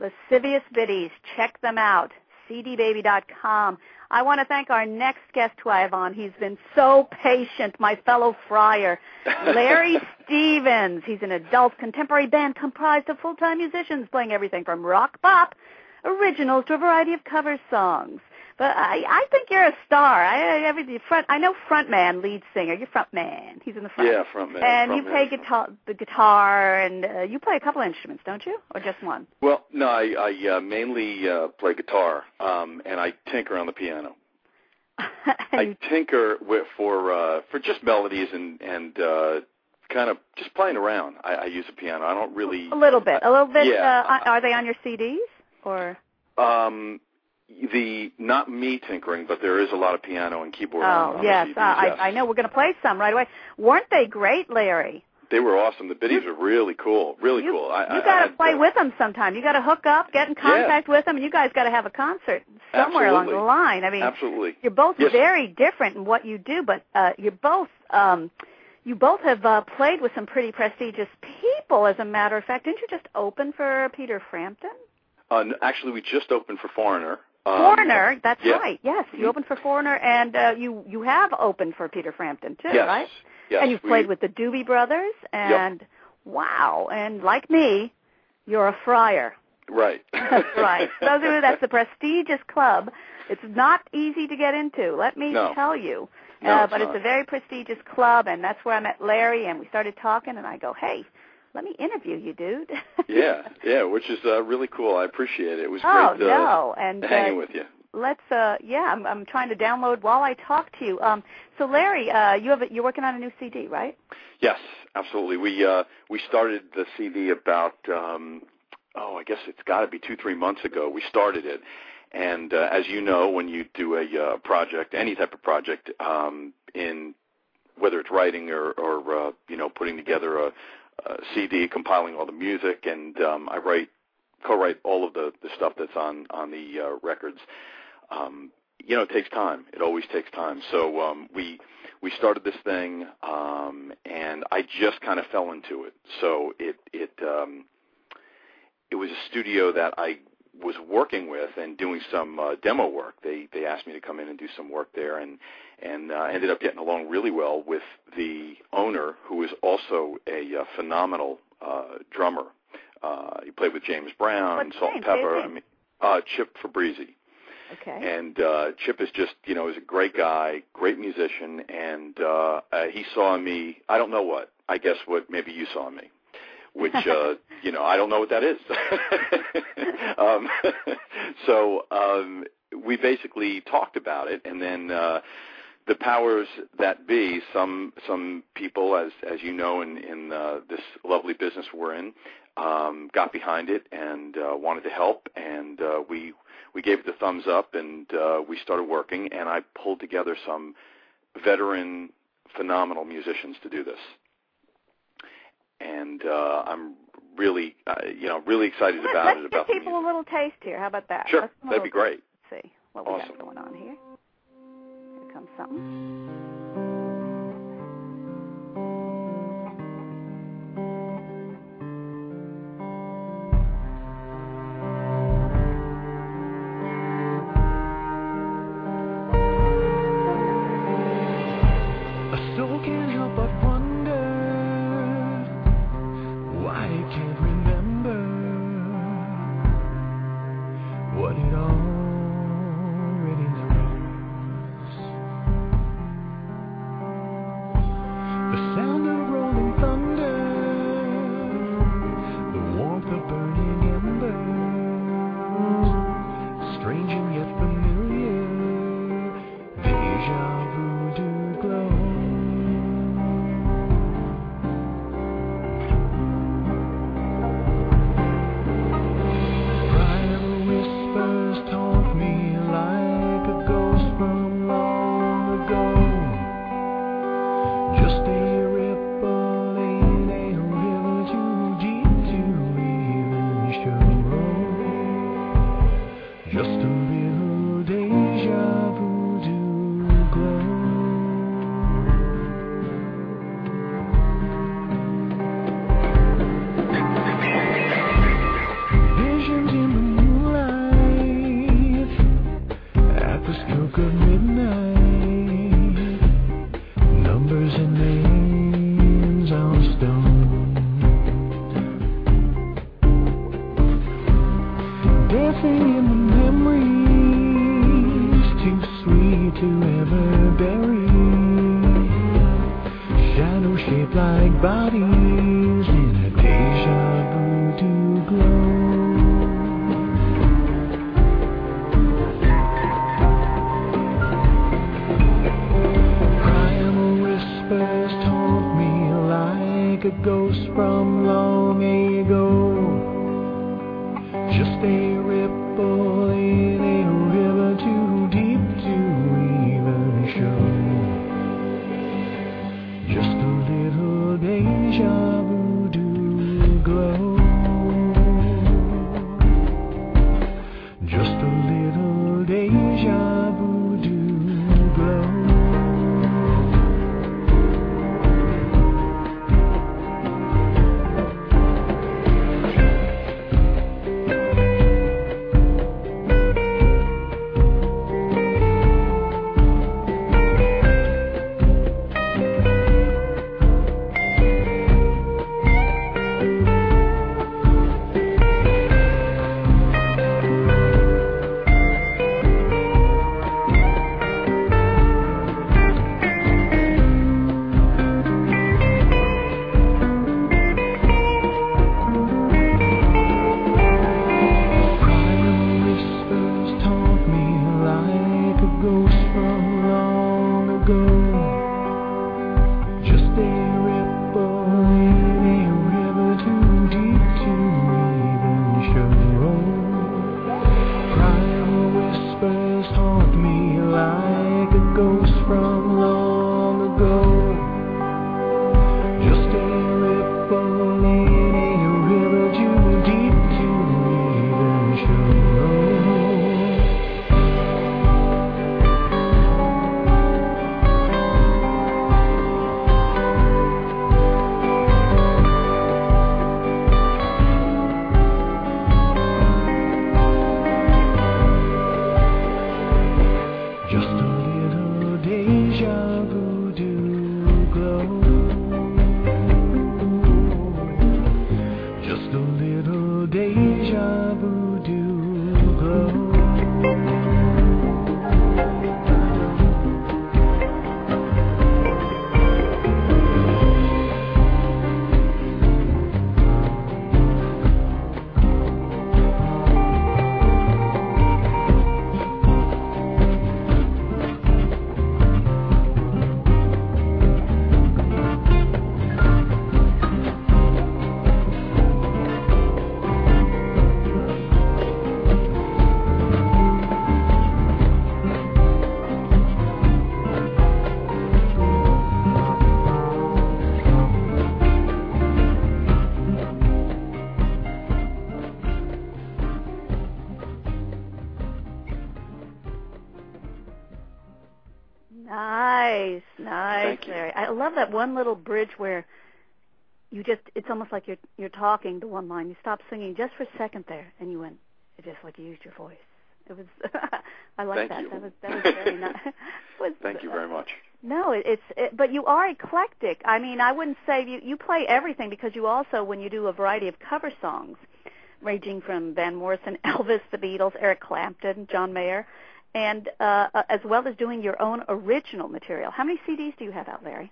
Lascivious Biddies. Check them out, c d baby dot com. I want to thank our next guest who I have on. He's been so patient, my fellow friar, Larry Stevens. He's an adult contemporary band comprised of full-time musicians playing everything from rock pop, originals to a variety of cover songs. But I, I think you're a star. I, every, front, I know frontman, lead singer. You're frontman. He's in the front. Yeah, frontman. And front you man, play guitar, the guitar, and uh, you play a couple instruments, don't you, or just one? Well, no, I, I uh, mainly uh, play guitar, um, and I tinker on the piano. I tinker with, for uh, for just melodies and and uh, kind of just playing around. I, I use a piano. I don't really a little bit, a little bit. Yeah. Uh, are they on your C Ds or? Um, the not me tinkering, but there is a lot of piano and keyboard. Oh on, on yes, the C Ds, uh, yes. I, I know. We're going to play some right away. Weren't they great, Larry? They were awesome. The Biddies were really cool, really you, cool. I, you I, got to I play uh, with them sometime. You got to hook up, get in contact yeah. with them, and you guys got to have a concert somewhere Absolutely. along the line. I mean, Absolutely. You're both yes. very different in what you do, but uh, you're both um, you both have uh, played with some pretty prestigious people. As a matter of fact, didn't you just open for Peter Frampton? Uh, actually, we just opened for Foreigner. Um, Foreigner, that's yeah. right. Yes, you Mm-hmm. opened for Foreigner, and uh, you you have opened for Peter Frampton too, yes. right? Yes. And you've we, played with the Doobie Brothers, and yep. wow, and like me, you're a friar. Right. That's right. Those are, that's a prestigious club. It's not easy to get into, let me no. tell you. No, uh, it's but not. it's a very prestigious club, and that's where I met Larry, and we started talking, and I go, hey, let me interview you, dude. yeah, yeah, which is uh, really cool. I appreciate it. It was oh, great uh, no. and, hanging uh, with you. Let's, uh, yeah, I'm, I'm trying to download while I talk to you. Um, so, Larry, uh, you have a, you're working on a new C D, right? Yes, absolutely. We uh, we started the C D about, um, oh, I guess it's got to be two, three months ago. We started it. And uh, as you know, when you do a uh, project, any type of project, um, in whether it's writing or, or uh, you know, putting together a, a C D, compiling all the music, and um, I write, co-write all of the, the stuff that's on, on the uh, records. Um, you know, it takes time. It always takes time. So um, we we started this thing, um, and I just kind of fell into it. So it it um, it was a studio that I was working with and doing some uh, demo work. They they asked me to come in and do some work there, and and uh, ended up getting along really well with the owner, who is also a uh, phenomenal uh, drummer. Uh, he played with James Brown, What's Salt name? and Pepper. I mean, uh, Chip Fabrizi. Okay. And uh, Chip is just, you know, is a great guy, great musician, and uh, uh, he saw in me, I don't know what, I guess what maybe you saw in me, which, uh, you know, I don't know what that is. um, so um, we basically talked about it, and then uh, the powers that be, some some people, as as you know, in, in uh, this lovely business we're in, um, got behind it and uh, wanted to help, and uh, we we gave it the thumbs up, and uh, we started working, and I pulled together some veteran, phenomenal musicians to do this. And uh, I'm really, uh, you know, really excited Let's, about let's it. give About the people music. a little taste here. How about that? Sure, Let's that'd be great. Let's see what we Awesome. got going on here. Here comes something. the stroke of midnight, numbers and names on stone, dancing in the memories too sweet to ever bury, shadow shaped like bodies in a deja vu glow. A ghost from long ago, just a ripple in a river too deep to even show, just a little deja vu glow, just a little deja vu glow. Nice, nice, Larry. I love that one little bridge where you just, it's almost like you're you're talking the one line. You stop singing just for a second there, and you went, it just like you used your voice. It was, I like that. Thank you. That was, that was very nice. was, Thank you very much. No, it, it's, it, but you are eclectic. I mean, I wouldn't say you, you play everything because you also, when you do a variety of cover songs, ranging from Van Morrison, Elvis, the Beatles, Eric Clapton, John Mayer, and uh, as well as doing your own original material. How many C Ds do you have out, Larry?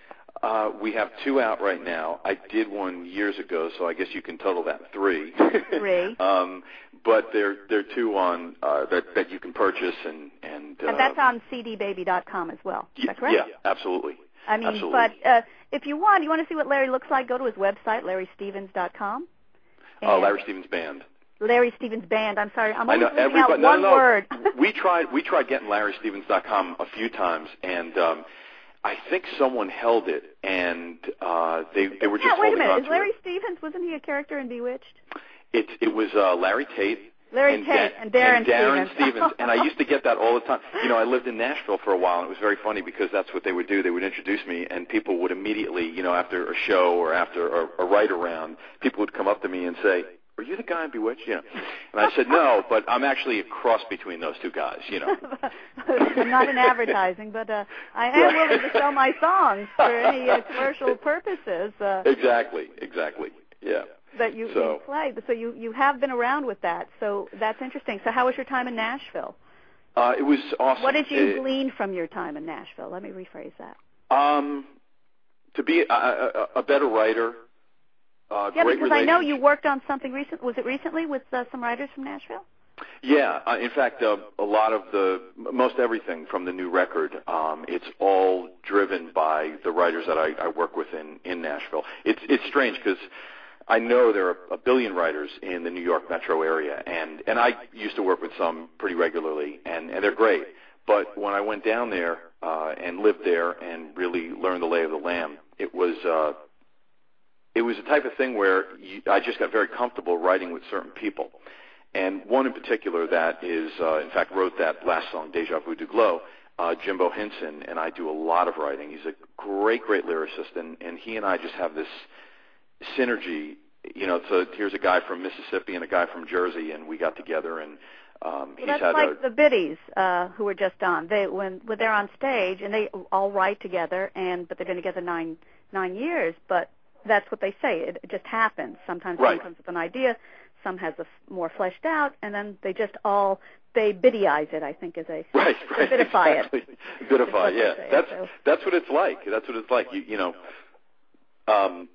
Uh, we have two out right now. I did one years ago, so I guess you can total that three. Three. um, but there there are two on uh, that that you can purchase, and and, uh, and that's on c d baby dot com as well. Is that correct? Yeah, absolutely. I mean, absolutely. but uh, if you want, you want to see what Larry looks like, go to his website, larry stevens dot com. Oh, Larry Stevens Band. Larry Stevens Band. I'm sorry, I'm I only know, leaving out no, one no, no. word. we tried we tried getting larry stevens dot com a few times, and um, I think someone held it, and uh, they they were just yeah, wait a holding minute. on Is to Larry it. Stevens, wasn't he a character in Bewitched? It it was uh, Larry Tate. Larry and Tate da- and Darren, and Darren Stevens. Stevens. And I used to get that all the time. You know, I lived in Nashville for a while, and it was very funny because that's what they would do. They would introduce me, and people would immediately, you know, after a show or after a, a write-around, people would come up to me and say, are you the guy in Bewitched? Yeah. And I said, no, but I'm actually a cross between those two guys, you know. I'm not in advertising, but uh, I am willing to sell my songs for any uh, commercial purposes. Uh, exactly, exactly, yeah. That you, so, you play. So you, you have been around with that, so that's interesting. So how was your time in Nashville? Uh, it was awesome. What did you it, glean from your time in Nashville? Let me rephrase that. Um, to be a, a, a better writer. Uh, yeah, great because I know you worked on something recent. Was it recently with uh, some writers from Nashville? Yeah, uh, in fact, uh, a lot of the, most everything from the new record, um, it's all driven by the writers that I, I work with in, in Nashville. It's it's strange because I know there are a billion writers in the New York metro area, and, and I used to work with some pretty regularly, and, and they're great. But when I went down there uh, and lived there and really learned the lay of the land, it was uh, it was the type of thing where you, I just got very comfortable writing with certain people. And one in particular that is, uh, in fact, wrote that last song, Deja Vu Du Glow, uh, Jimbo Hinson, and I do a lot of writing. He's a great, great lyricist, and, and he and I just have this synergy. You know, so here's a guy from Mississippi and a guy from Jersey, and we got together, and um, well, he's that's had like a, the Biddies uh, who were just on. They when, when they're on stage, and they all write together, and but they've been together nine nine years, but that's what they say. It, it just happens. Sometimes right. someone comes with an idea, some has a f- more fleshed out, and then they just all they biddyize it. I think is a right, right, bidify exactly. it. Bidify, yeah. Say, that's so. that's what it's like. That's what it's like. You, you know. Um,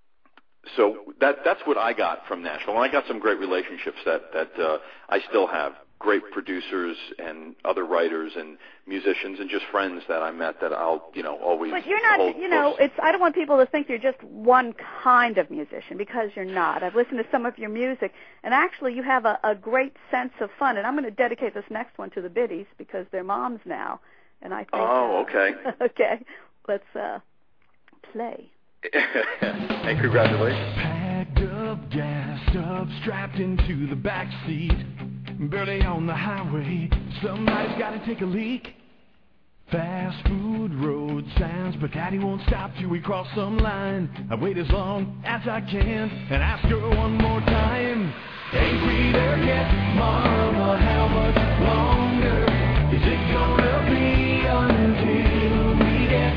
so that that's what I got from Nashville, and I got some great relationships that that uh, I still have. Great producers and other writers and musicians and just friends that I met that I'll, you know, always But you're not, hold you know, close. it's. I don't want people to think you're just one kind of musician because you're not. I've listened to some of your music, and actually you have a, a great sense of fun. And I'm going to dedicate this next one to the Biddies because they're moms now, and I think. Oh, uh, okay. okay, let's uh, play. Hey, congratulations. Packed up, gassed up, strapped into the back seat. Barely on the highway, somebody's gotta take a leak. Fast food, road signs, but daddy won't stop till we cross some line. I wait as long as I can and ask her one more time. Ain't we there yet, mama? How much longer is it gonna be until we get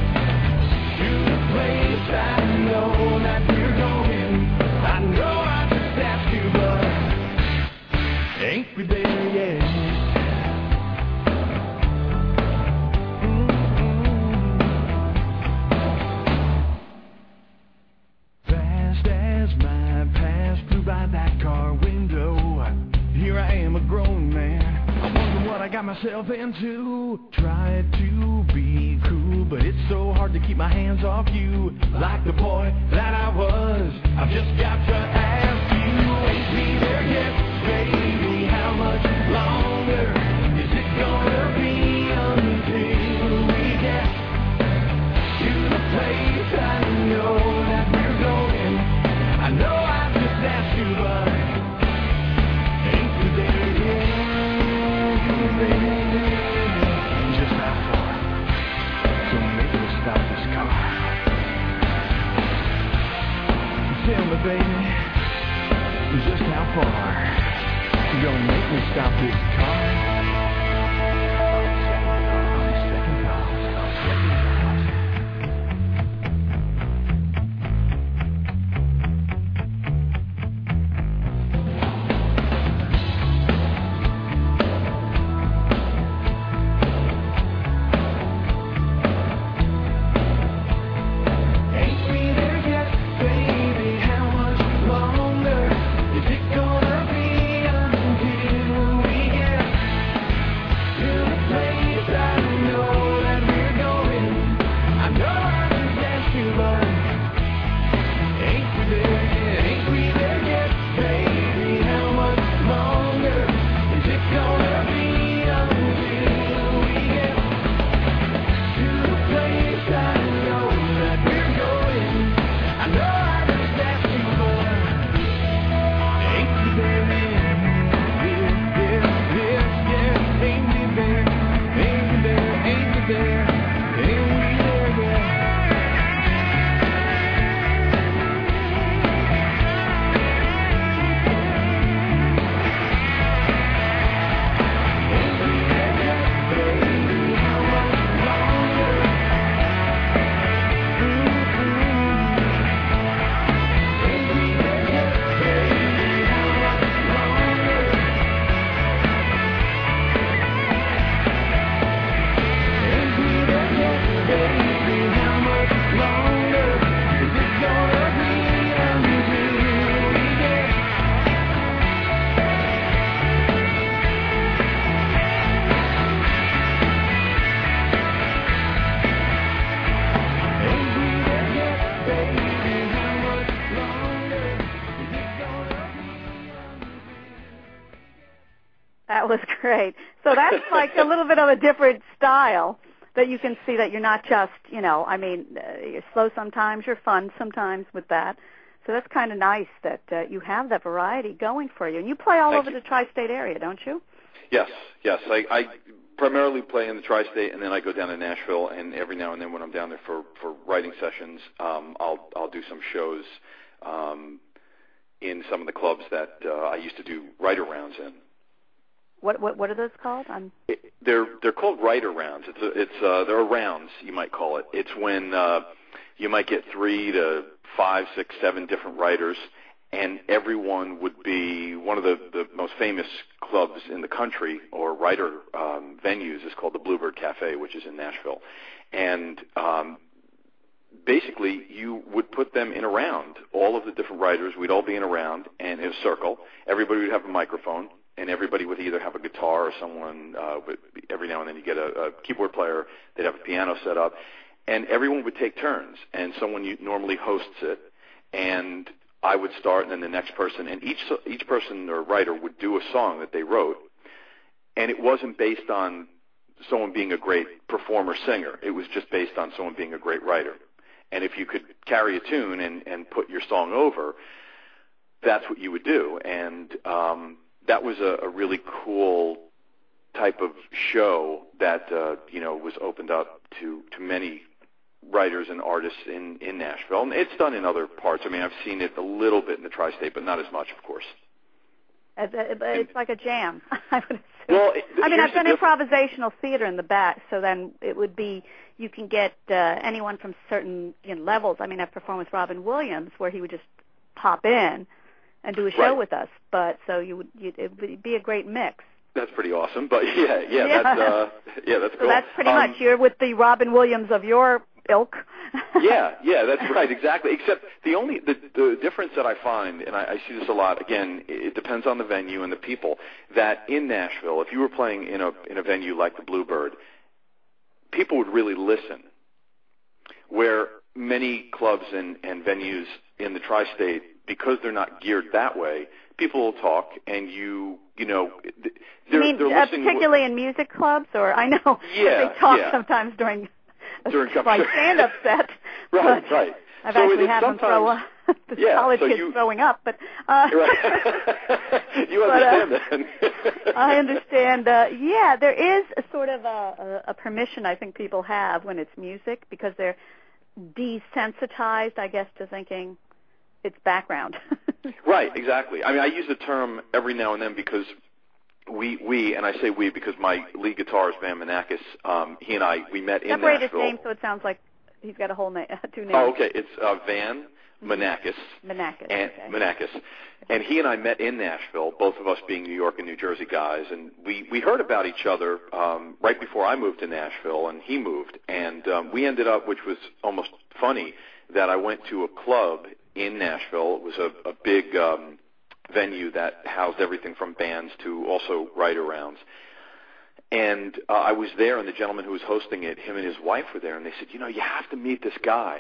to the place I know that we're going? I know I just asked you, but ain't we there yet? Mm-hmm. Fast as my past flew by that car window, here I am a grown man. I wonder what I got myself into. Tried to be cool, but it's so hard to keep my hands off you. Like the boy that I was, I've just got to ask you, ain't we there yet, baby? How much longer is it gonna be until we get to the place I know that we're going? I know I've just asked you, but ain't we there yet, baby? Just how far? So maybe we'll stop this car. Tell me, baby, just how far? Great. So that's like a little bit of a different style that you can see that you're not just, you know, I mean, uh, you're slow sometimes, you're fun sometimes with that. So that's kind of nice that uh, you have that variety going for you. And you play all Thank over you. the tri-state area, don't you? Yes, yes. I, I primarily play in the tri-state, and then I go down to Nashville, and every now and then when I'm down there for, for writing sessions, um, I'll I'll do some shows um, in some of the clubs that uh, I used to do writer rounds in. What what what are those called? I'm... It, they're they're called writer rounds. It's a, it's uh, they're rounds, you might call it. It's when uh, you might get three to five, six, seven different writers, and everyone would be one of the, the most famous clubs in the country or writer um, venues is called the Bluebird Cafe, which is in Nashville. And um, basically you would put them in a round, all of the different writers. We'd all be in a round and in a circle. Everybody would have a microphone, and everybody would either have a guitar or someone, uh, would, every now and then you get a, a keyboard player, they'd have a piano set up, and everyone would take turns, and someone normally hosts it, and I would start, and then the next person, and each each person or writer would do a song that they wrote, and it wasn't based on someone being a great performer singer. It was just based on someone being a great writer. And if you could carry a tune and, and put your song over, that's what you would do. And um, that was a, a really cool type of show that uh, you know was opened up to, to many writers and artists in, in Nashville. And it's done in other parts. I mean, I've seen it a little bit in the tri-state, but not as much, of course. It's, it's like a jam, I would assume. Well, it, I mean, I've done diff- improvisational theater in the back, so then it would be, you can get uh, anyone from certain you know, levels. I mean, I've performed with Robin Williams where he would just pop in and do a show right. with us. But so you would, you'd, it would be a great mix. That's pretty awesome. But yeah, yeah, yeah. that's uh, yeah, that's so cool. that's pretty um, much, you're with the Robin Williams of your ilk. yeah, yeah, that's right, exactly. Except the only the, the difference that I find, and I, I see this a lot. Again, it depends on the venue and the people. That in Nashville, if you were playing in a in a venue like the Bluebird, people would really listen. Where many clubs and, and venues in the tri-state, because they're not geared that way, people will talk, and you you know they're, you mean they're uh, listening. particularly in music clubs, or I know yeah, they talk yeah. sometimes during. During like stand-up set. right, right. I've so actually it, had them throw uh, the yeah, college so kids you, throwing up, but uh, right. you but, understand uh, that. I understand. Uh, yeah, there is a sort of a, a, a permission I think people have when it's music because they're desensitized, I guess, to thinking it's background. Right, exactly. I mean, I use the term every now and then because. We, we, and I say we because my lead guitarist, Van Manakis, um, he and I, we met in Separate Nashville. his name so it sounds like he's got a whole name, two names. Oh, okay. It's uh, Van Manakis. Manakis. And, okay. Manakis. And he and I met in Nashville, both of us being New York and New Jersey guys, and we, we heard about each other um, right before I moved to Nashville, and he moved. And um, we ended up, which was almost funny, that I went to a club in Nashville. It was a, a big... Um, venue that housed everything from bands to also writer rounds. And uh, I was there, and the gentleman who was hosting it, him and his wife were there, and they said, you know, you have to meet this guy.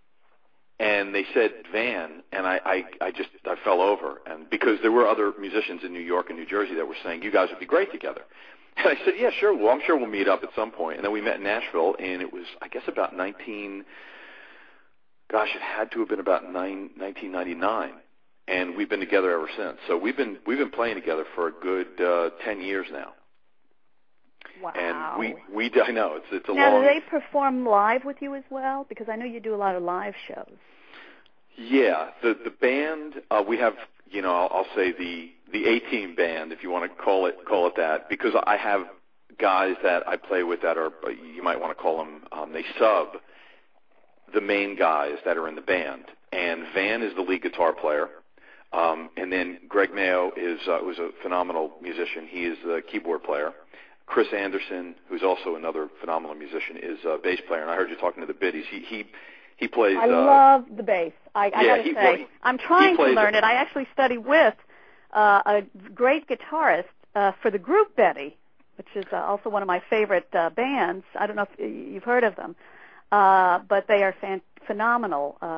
And they said Van, and I, I, I just I fell over, and because there were other musicians in New York and New Jersey that were saying, you guys would be great together. And I said, yeah, sure, well, I'm sure we'll meet up at some point. And then we met in Nashville, and it was, I guess, about nineteen, gosh, it had to have been about nine, nineteen ninety-nine. And we've been together ever since. So we've been we've been playing together for a good uh, ten years now. Wow. And we we I know it's it's a now, long. Now, do they perform live with you as well? Because I know you do a lot of live shows. Yeah, the the band uh, we have. You know, I'll, I'll say the the A-Team band, if you want to call it call it that, because I have guys that I play with that are, you might want to call them, um, they sub the main guys that are in the band. And Van is the lead guitar player. Um, and then Greg Mayo is uh, who's a phenomenal musician. He is the keyboard player. Chris Anderson, who's also another phenomenal musician, is a bass player. And I heard you talking to the Biddies. He he he plays. I uh, love the bass. I, I yeah, gotta he, say, well, he, I'm trying to learn it. it. I actually study with uh, a great guitarist uh, for the group Betty, which is uh, also one of my favorite uh, bands. I don't know if you've heard of them, uh, but they are fan- phenomenal. Uh,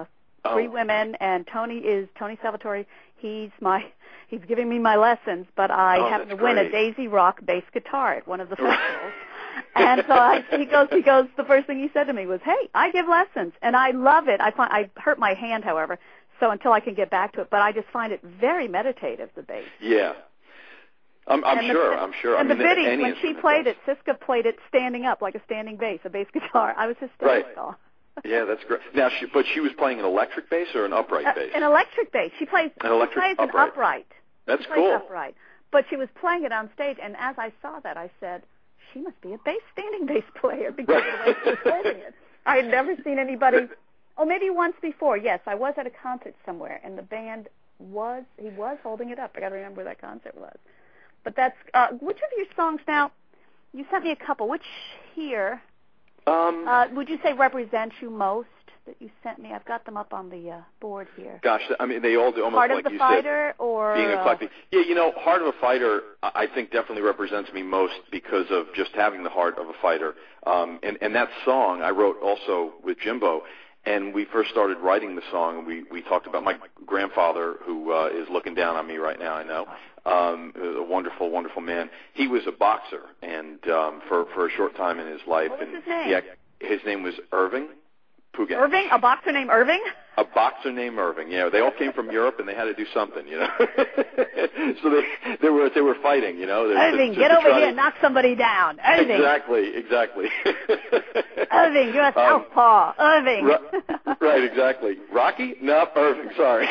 three Oh. women, and Tony is Tony Salvatore. He's my he's giving me my lessons, but I Oh, happen to that's win a great. Daisy Rock bass guitar at one of the festivals. And so I, he goes, he goes. The first thing he said to me was, "Hey, I give lessons, and I love it. I find I hurt my hand, however, so until I can get back to it, but I just find it very meditative, the bass." Yeah. I'm, I'm and sure. The, I'm sure. And I mean, the biddies, any when she instrument played does. it, Siska played it standing up like a standing bass, a bass guitar. I was hysterical. Right. Yeah, that's great. Now, she, but she was playing an electric bass or an upright Uh, bass? an electric bass. She plays. An she electric plays upright. an upright. That's she plays cool. Upright. But she was playing it on stage, and as I saw that, I said, "She must be a bass standing bass player because of the way she was holding it." I had never seen anybody. Oh, maybe once before. Yes, I was at a concert somewhere, and the band was he was holding it up. I got to remember where that concert was. But that's uh, which of your songs now? You sent me a couple. Which here Um, uh, would you say represents you most that you sent me? I've got them up on the uh, board here. Gosh, I mean, they all do almost Heart like of the you Fighter said. or Being uh, eclectic. Yeah, you know, Heart of a Fighter, I think definitely represents me most because of just having the heart of a fighter. Um, and, and that song I wrote also with Jimbo. And we first started writing the song, and we, we talked about my grandfather, who uh, is looking down on me right now, I know. Um, a wonderful, wonderful man. He was a boxer, and um, for, for a short time in his life. What was and his name? He, act- his name was Irving Puget. Irving, a boxer named Irving? A boxer named Irving. Yeah, they all came from Europe, and they had to do something, you know. So they they were they were fighting, you know. Irving, to, get to over try here, to... and knock somebody down. Irving. Exactly, exactly. Irving, you're a um, southpaw. Irving. Right, right, exactly. Rocky? No, Irving. Sorry.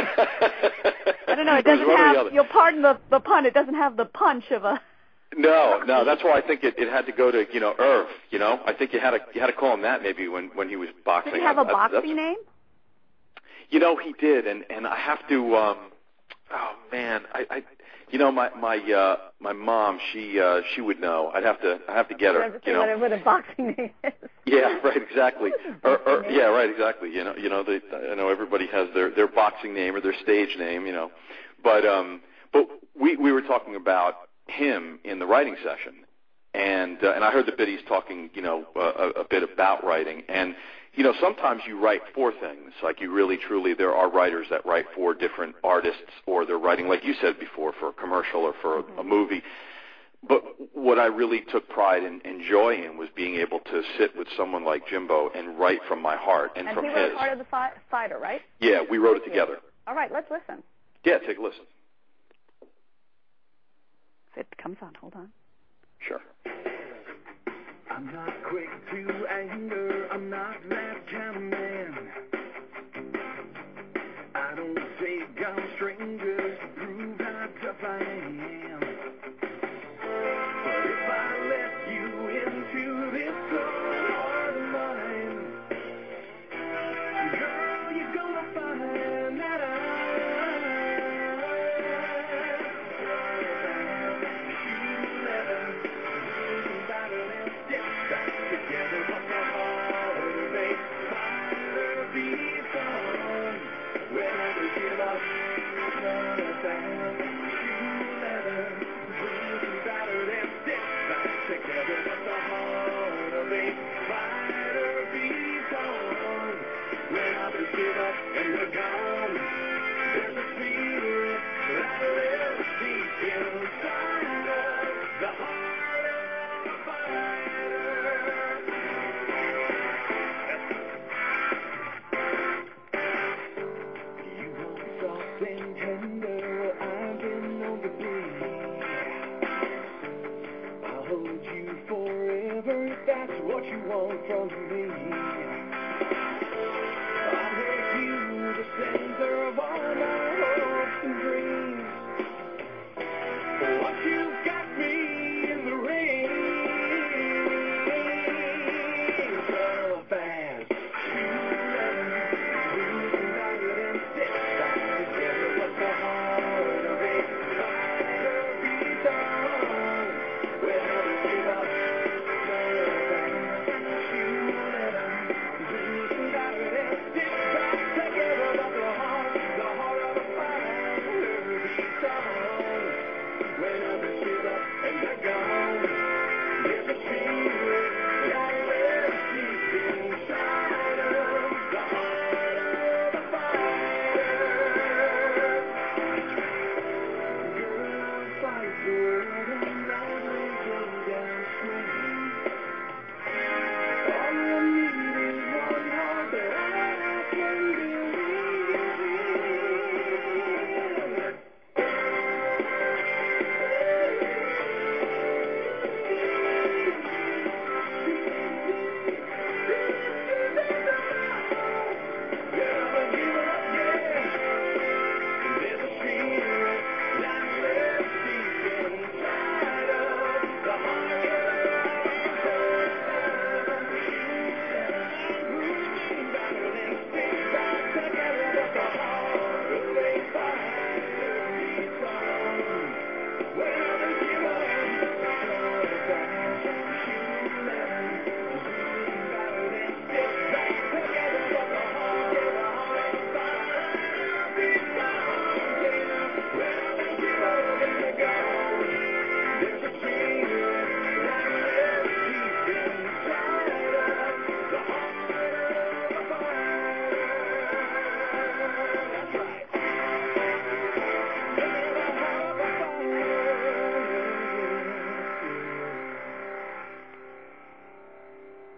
I don't know. It It was doesn't one or the have. other. You'll pardon the, the pun. It doesn't have the punch of a. No, no. That's why I think it, it had to go to you know Irv. You know, I think you had to you had to call him that maybe when when he was boxing. Did he have a I- I- boxing that's- name? You know, he did, and and I have to. Um, oh man, I, I, you know, my my uh, my mom, she uh, she would know. I'd have to I have to get her. What You know. a, what a boxing name is. Yeah, right, exactly. Or, or, yeah, right, exactly. You know, you know, they, I know everybody has their their boxing name or their stage name. You know, but um, but we we were talking about him in the writing session, and uh, and I heard the biddies talking, you know, uh, a, a bit about writing, and you know, sometimes you write for things, like you really, truly, there are writers that write for different artists, or they're writing, like you said before, for a commercial or for a, a movie. But what I really took pride and, and joy in was being able to sit with someone like Jimbo and write from my heart and, And from he his. was part of the fi- fighter, right? Yeah, we wrote it together. All right, let's listen. Yeah, take a listen. If it comes on, hold on. Sure. I'm not quick to anger, I'm not that kind of man. I don't take on strangers to prove how tough I am. But if I let you into this cold heart of mine, girl, you're gonna find that I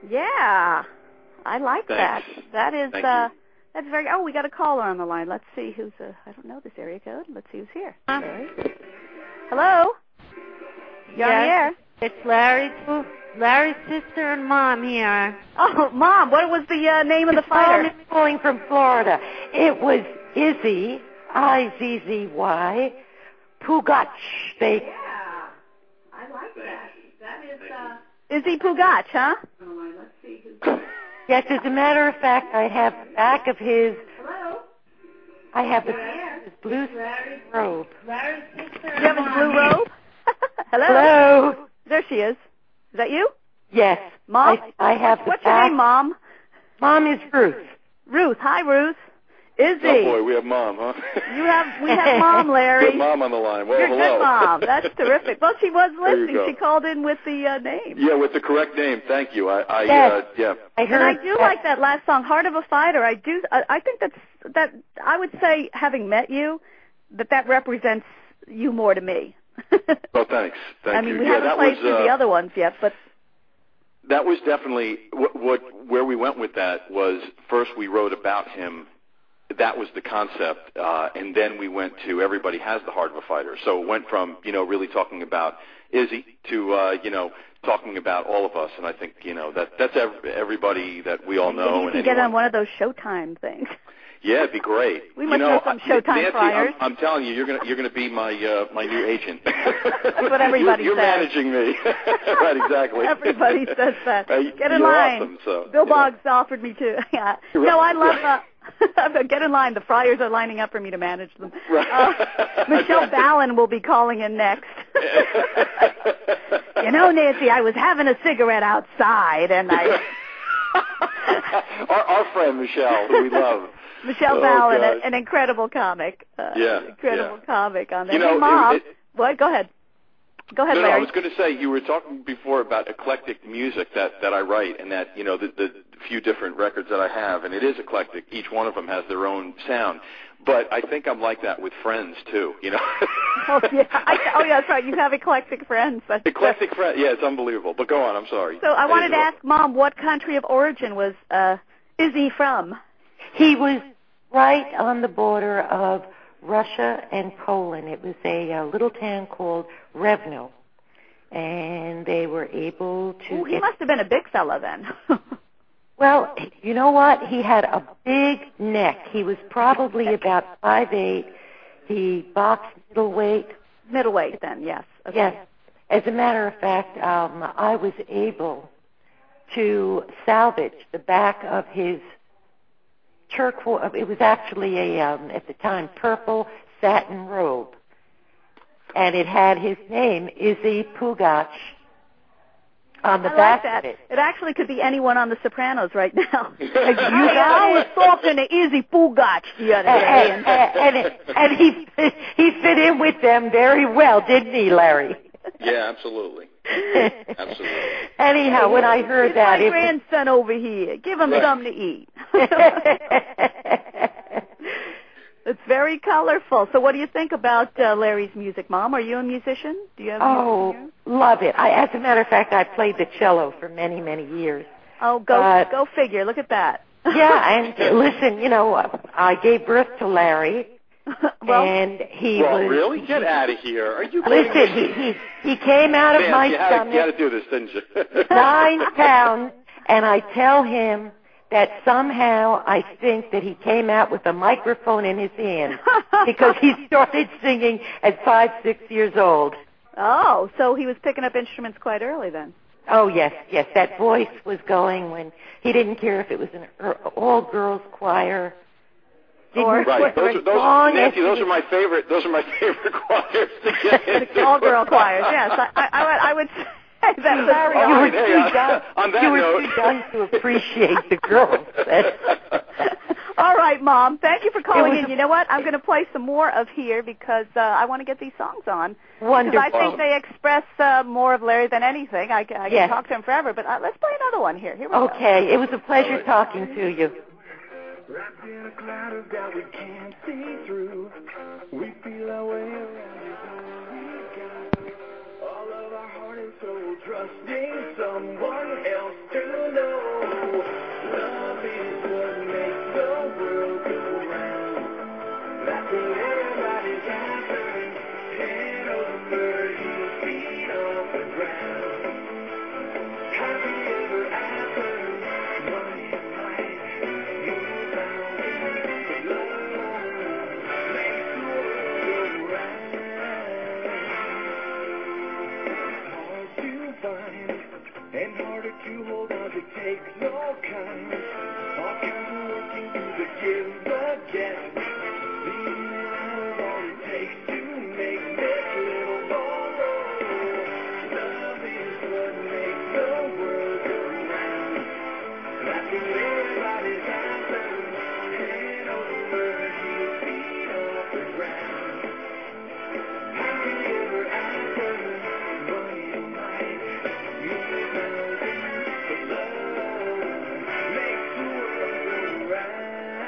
Yeah, I like Thanks. that. That is, Thank uh, you. that's very, oh, we got a caller on the line. Let's see who's, uh, I don't know this area code. Let's see who's here. Huh? Hello? You're on the air. It's Larry's, Larry's sister and mom here. Oh, Mom, what was the uh, name of the fighter? Mom is calling from Florida. It was Izzy, I Z Z Y, Pugach. They. Yeah, I like that. That is, uh... Izzy Pugach, huh? Oh, let's see who's... Yes, as a matter of fact, I have the back of his... Hello? I have the back of his blue robe. Larry's sister. You have his blue robe? Hello? Hello? There she is. Is that you? Yes. Mom? I, I have What's the your back. name, Mom? Mom is Ruth. Ruth. Hi, Ruth. Izzy. Oh boy, we have Mom, huh? You have, we have Mom, Larry. Good Mom on the line. Well, You're hello. good, Mom. That's terrific. Well, she was There you listening. go. She called in with the uh, name. Yeah, with the correct name. Thank you. I, I Yes. uh, yeah. I heard And I do that. like that last song, "Heart of a Fighter." I do. I, I think that's that. I would say, having met you, that that represents you more to me. Oh, thanks. Thank I mean, you. we yeah, haven't that played was, through uh, the other ones yet, but That was definitely what, what where we went with that was first we wrote about him. That was the concept, uh, and then we went to everybody has the heart of a fighter. So it went from you know really talking about Izzy to uh, you know talking about all of us, and I think you know that that's ev- everybody that we all know. maybe you and can get anyone- on one of those Showtime things. Yeah, it'd be great. We you must know, know some I- Showtime Nancy, flyers. I'm, I'm telling you, you're gonna you're gonna be my uh, my new agent. That's what everybody you're, you're says. managing me, right? Exactly. Everybody says that. Uh, Get in you're line. Awesome, so, Bill you know. Boggs offered me to. Yeah. No, I love. Uh, get in line. The Friars are lining up for me to manage them. Right. Uh, Michelle Ballin will be calling in next. You know, Nancy, I was having a cigarette outside, and I. our, our friend Michelle, who we love. Michelle Oh, Ballin, God. an, an incredible comic. Uh, Yeah, an incredible yeah. comic on that. You know, hey, Mom. it- it- what? Go ahead. Go ahead, no, no, Larry. I was going to say you were talking before about eclectic music that, that I write, and that you know the, the few different records that I have, and it is eclectic. Each one of them has their own sound, but I think I'm like that with friends too. You know. Oh yeah, I, oh yeah, that's right. You have eclectic friends. That's, Eclectic friends. Yeah, it's unbelievable. But go on. I'm sorry. So I wanted to interrupt. ask Mom, what country of origin was uh, Izzy from? He was right on the border of Russia and Poland. It was a, uh little town called Revno, and they were able to Ooh, he get... must have been a big fella then. Well, you know what? He had a big neck. He was probably about five eight. He boxed middleweight. Middleweight then, yes. Okay. Yes. As a matter of fact, um, I was able to salvage the back of his turquoise. It was actually a, um, at the time, purple satin robe, and it had his name, Izzy Pugach, on the I back like that. of it. It actually could be anyone on The Sopranos right now. You I was talking to Izzy Pugach the other day. And, and, and, and he he fit in with them very well, didn't he, Larry? Yeah, absolutely. Absolutely. Anyhow, when I heard It's that, my it grandson over here. Give him Right. something to eat. It's very colorful. So what do you think about uh, Larry's music, Mom? Are you a musician? Do you have oh, music love it. I, as a matter of fact, I played the cello for many, many years. Oh, go Uh, go figure. Look at that. Yeah, and listen, you know, I gave birth to Larry, well, and he well, was. really? Get out of here. Are you kidding Listen, me? he, he he came out of Man, my you had, to, stomach you had to do this, didn't you? nine pounds, and I tell him that somehow I think that he came out with a microphone in his hand because he started singing at five, six years old. Oh, so he was picking up instruments quite early then. Oh, yes, yes. That voice was going when he didn't care if it was an all-girls choir. Didn't Or- Right. care Those as are, those, long Nancy, as those he- are my favorite. Those are my favorite choirs to get into. All girl choirs, yes. I, I, I, would, I would say that was Larry, All you right, were hey, too on- young. on that you were note. too young to appreciate the girls. All right, Mom. Thank you for calling was in. a- You know what? I'm going to play some more of here because uh, I want to get these songs on. Wonderful. Because I think they express uh, more of Larry than anything. I, I can Yes. talk to him forever, but uh, let's play another one here. Here we go. Okay, it was a pleasure talking to you. Wrapped in a cloud of doubt we can't see through. We feel our way around it. All of our heart and soul trusting someone else to know. 'cause it takes no kind. All kinds of working through the give, the get. Being around all it takes to make this little ball roll. Love is what makes the world go round. That's what everybody's after. Head over heels, feet off the ground. Have you ever asked her what it might move mountains, but love makes the world go round.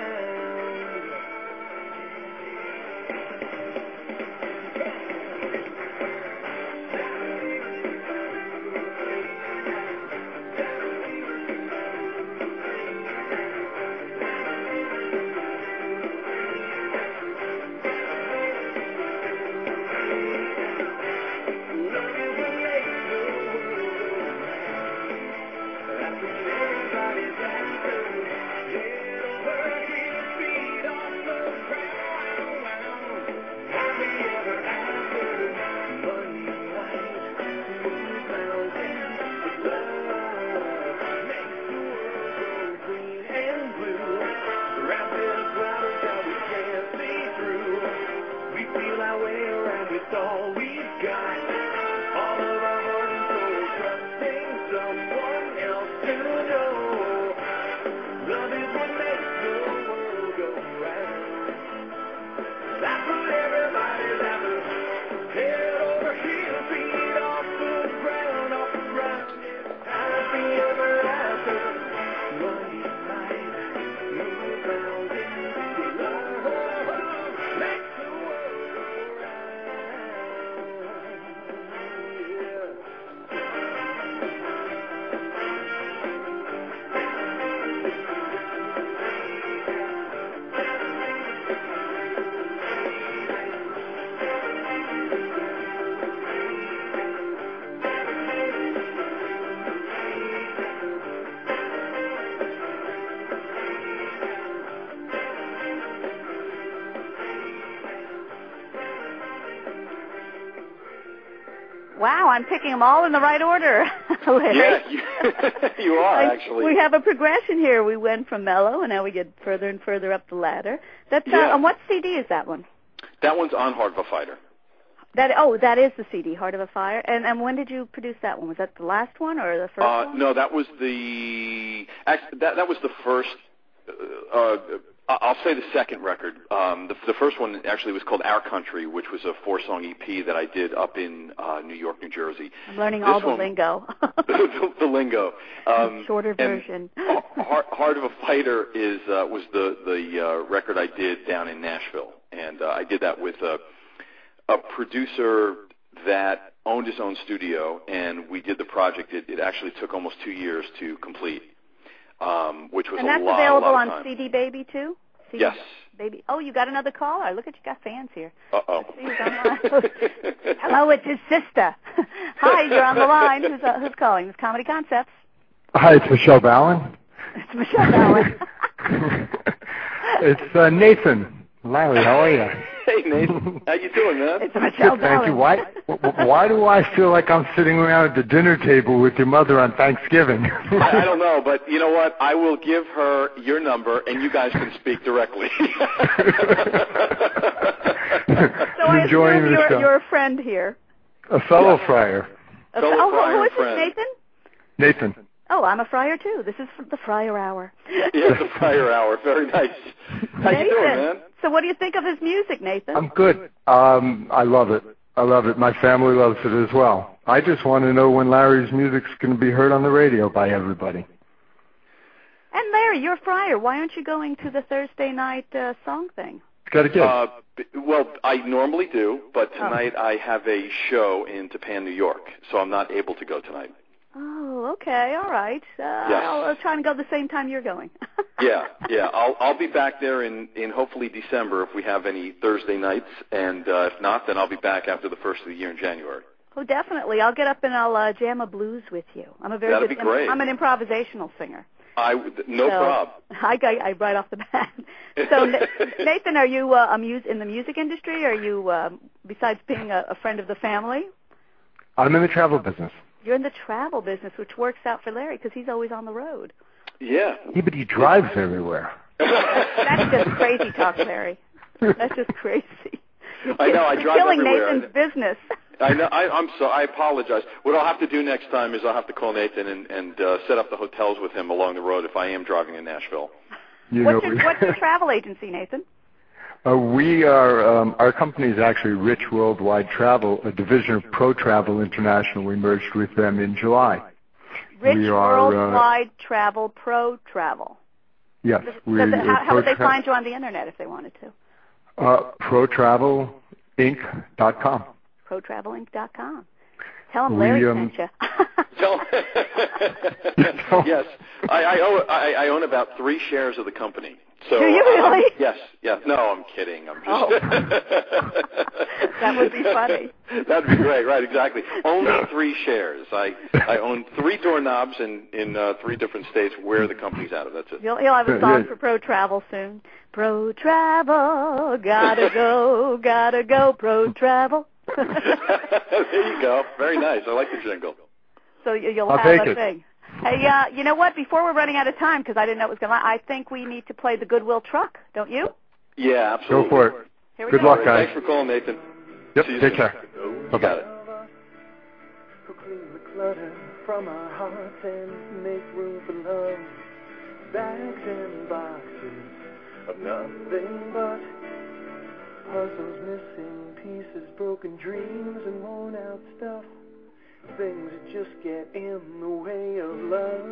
Wow, I'm picking them all in the right order. Yeah, you, you are, actually. We have a progression here. We went from mellow, and now we get further and further up the ladder. That's, uh, yeah. On what C D is that one? That one's on Heart of a Fighter. That Oh, that is the C D, Heart of a Fire. And, and when did you produce that one? Was that the last one or the first uh, one? No, that was the actually, that that was the first. Uh, uh, I'll say the second record. Um, the, the first one actually was called Our Country, which was a four-song E P that I did up in uh, New York, New Jersey. I'm learning this all the one, lingo. the, the lingo. Um, Shorter version. Heart, Heart of a Fighter is uh, was the the uh, record I did down in Nashville, and uh, I did that with a, a producer that owned his own studio, and we did the project. It, it actually took almost two years to complete. Um, which was and a that's lot, available a lot on of time. C D Baby too? C D Yes. Baby. Oh, you got another caller. Look at you, got fans here. Uh-oh. Hello, it's his sister. Hi, you're on the line. Who's, uh, who's calling? It's Comedy Concepts. Hi, it's Michelle Ballin. It's Michelle Ballin. It's uh, Nathan. Larry, how are you? Hey, Nathan. How you doing, man? It's Michelle Good, thank you. Why, why do I feel like I'm sitting around at the dinner table with your mother on Thanksgiving? I, I don't know, but you know what? I will give her your number, and you guys can speak directly. So I Enjoying assume you're, show. you're a friend here. A fellow Yeah. friar. A Fellow oh, friar who is friend. this, Nathan? Nathan. Oh, I'm a friar too. This is the Friar Hour. Yeah, the Friar Hour. Very nice. How Nathan, you doing, man? So what do you think of his music, Nathan? I'm good. Um, I love it. I love it. My family loves it as well. I just want to know when Larry's music's going to be heard on the radio by everybody. And Larry, you're a friar. Why aren't you going to the Thursday night uh, song thing? Got to get uh, b- Well, I normally do, but Oh. tonight I have a show in Japan, New York, so I'm not able to go tonight. Oh, okay, all right. Uh, Yes. I'll, I'll try and go the same time you're going. Yeah, yeah. I'll I'll be back there in, in hopefully December if we have any Thursday nights, and uh, if not, then I'll be back after the first of the year in January. Oh, definitely. I'll get up and I'll uh, jam a blues with you. I'm a very That'd good. be great. I'm an improvisational singer. I would- no so, problem. I got I right off the bat. So Nathan, are you uh, a mus- in the music industry? Are you um, besides being a, a friend of the family? I'm in the travel business. You're in the travel business, which works out for Larry because he's always on the road. Yeah. Yeah, but he drives everywhere. That's just crazy talk, Larry. That's just crazy. I know. I You're drive killing everywhere. Nathan's business. I know. I, I'm so. I apologize. What I'll have to do next time is I'll have to call Nathan and, and uh, set up the hotels with him along the road if I am driving in Nashville. You what's, know, your, what's your travel agency, Nathan? Uh, we are, um, our company is actually Rich Worldwide Travel, a division of Pro Travel International. We merged with them in July. Rich we are, Worldwide uh, Travel, Pro Travel. Yes. Does, we, does it, how, how would they tra- find you on the Internet if they wanted to? Uh, pro travel inc dot com. pro travel inc dot com. Tell them Larry we, um, sent you. Tell yes. I, I, own, I, I own about three shares of the company. So, do you really? Um, yes, yes. No, I'm kidding. I'm just. Oh. That would be funny. That'd be great, right? Exactly. Only three shares. I I own three doorknobs in in uh, three different states where the company's out of. That's it. He'll, he'll have a song for Pro Travel soon. Pro Travel, gotta go, gotta go, Pro Travel. There you go. Very nice. I like the jingle. So you'll I'll have a it. thing. Hey, uh, you know what? Before we're running out of time, because I didn't know it was going to, I think we need to play the Goodwill Truck, don't you? Yeah, absolutely. Go for it. Here we Good go. luck, guys. Thanks for calling, Nathan. Yep, See you take soon. care. You got it. Who clean the clutter from our hearts and make room for love. Bags and boxes of nothing but puzzles, missing pieces, broken dreams, and worn out stuff. Things that just get in the way of love.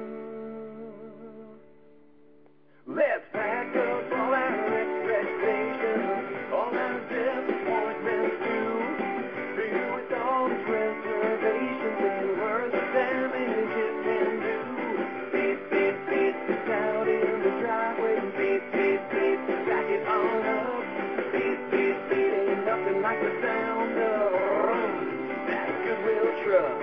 Let's pack up all our expectations, all our disappointments too. Fill with all these reservations and worth the damage it can do. Beep, beep, beep, it's out in the driveway. Beep, beep, beep, back it on up. Beep, beep, beep, ain't nothing like the sound of that Goodwill truck.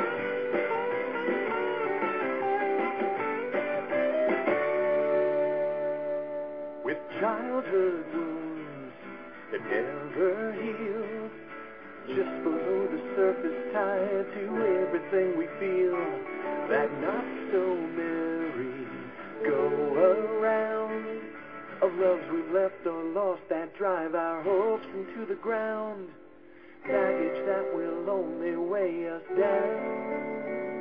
With childhood wounds that never healed, just below the surface, tied to everything we feel, that not so merry go around of loves we've left or lost that drive our hopes into the ground, baggage that will only weigh us down.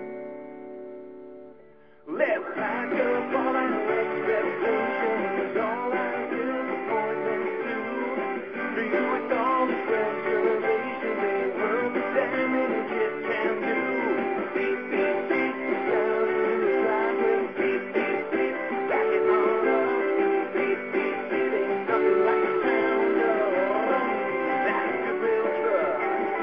Let's pack up all our expectations, all our disappointments too. Fill with all the reservations, ain't worth the damage it can do. Beep, beep, beep, down in the driveway. Beep, beep, beep, back it on up. Beep, beep, beep, ain't nothing like the sound of that Goodwill truck.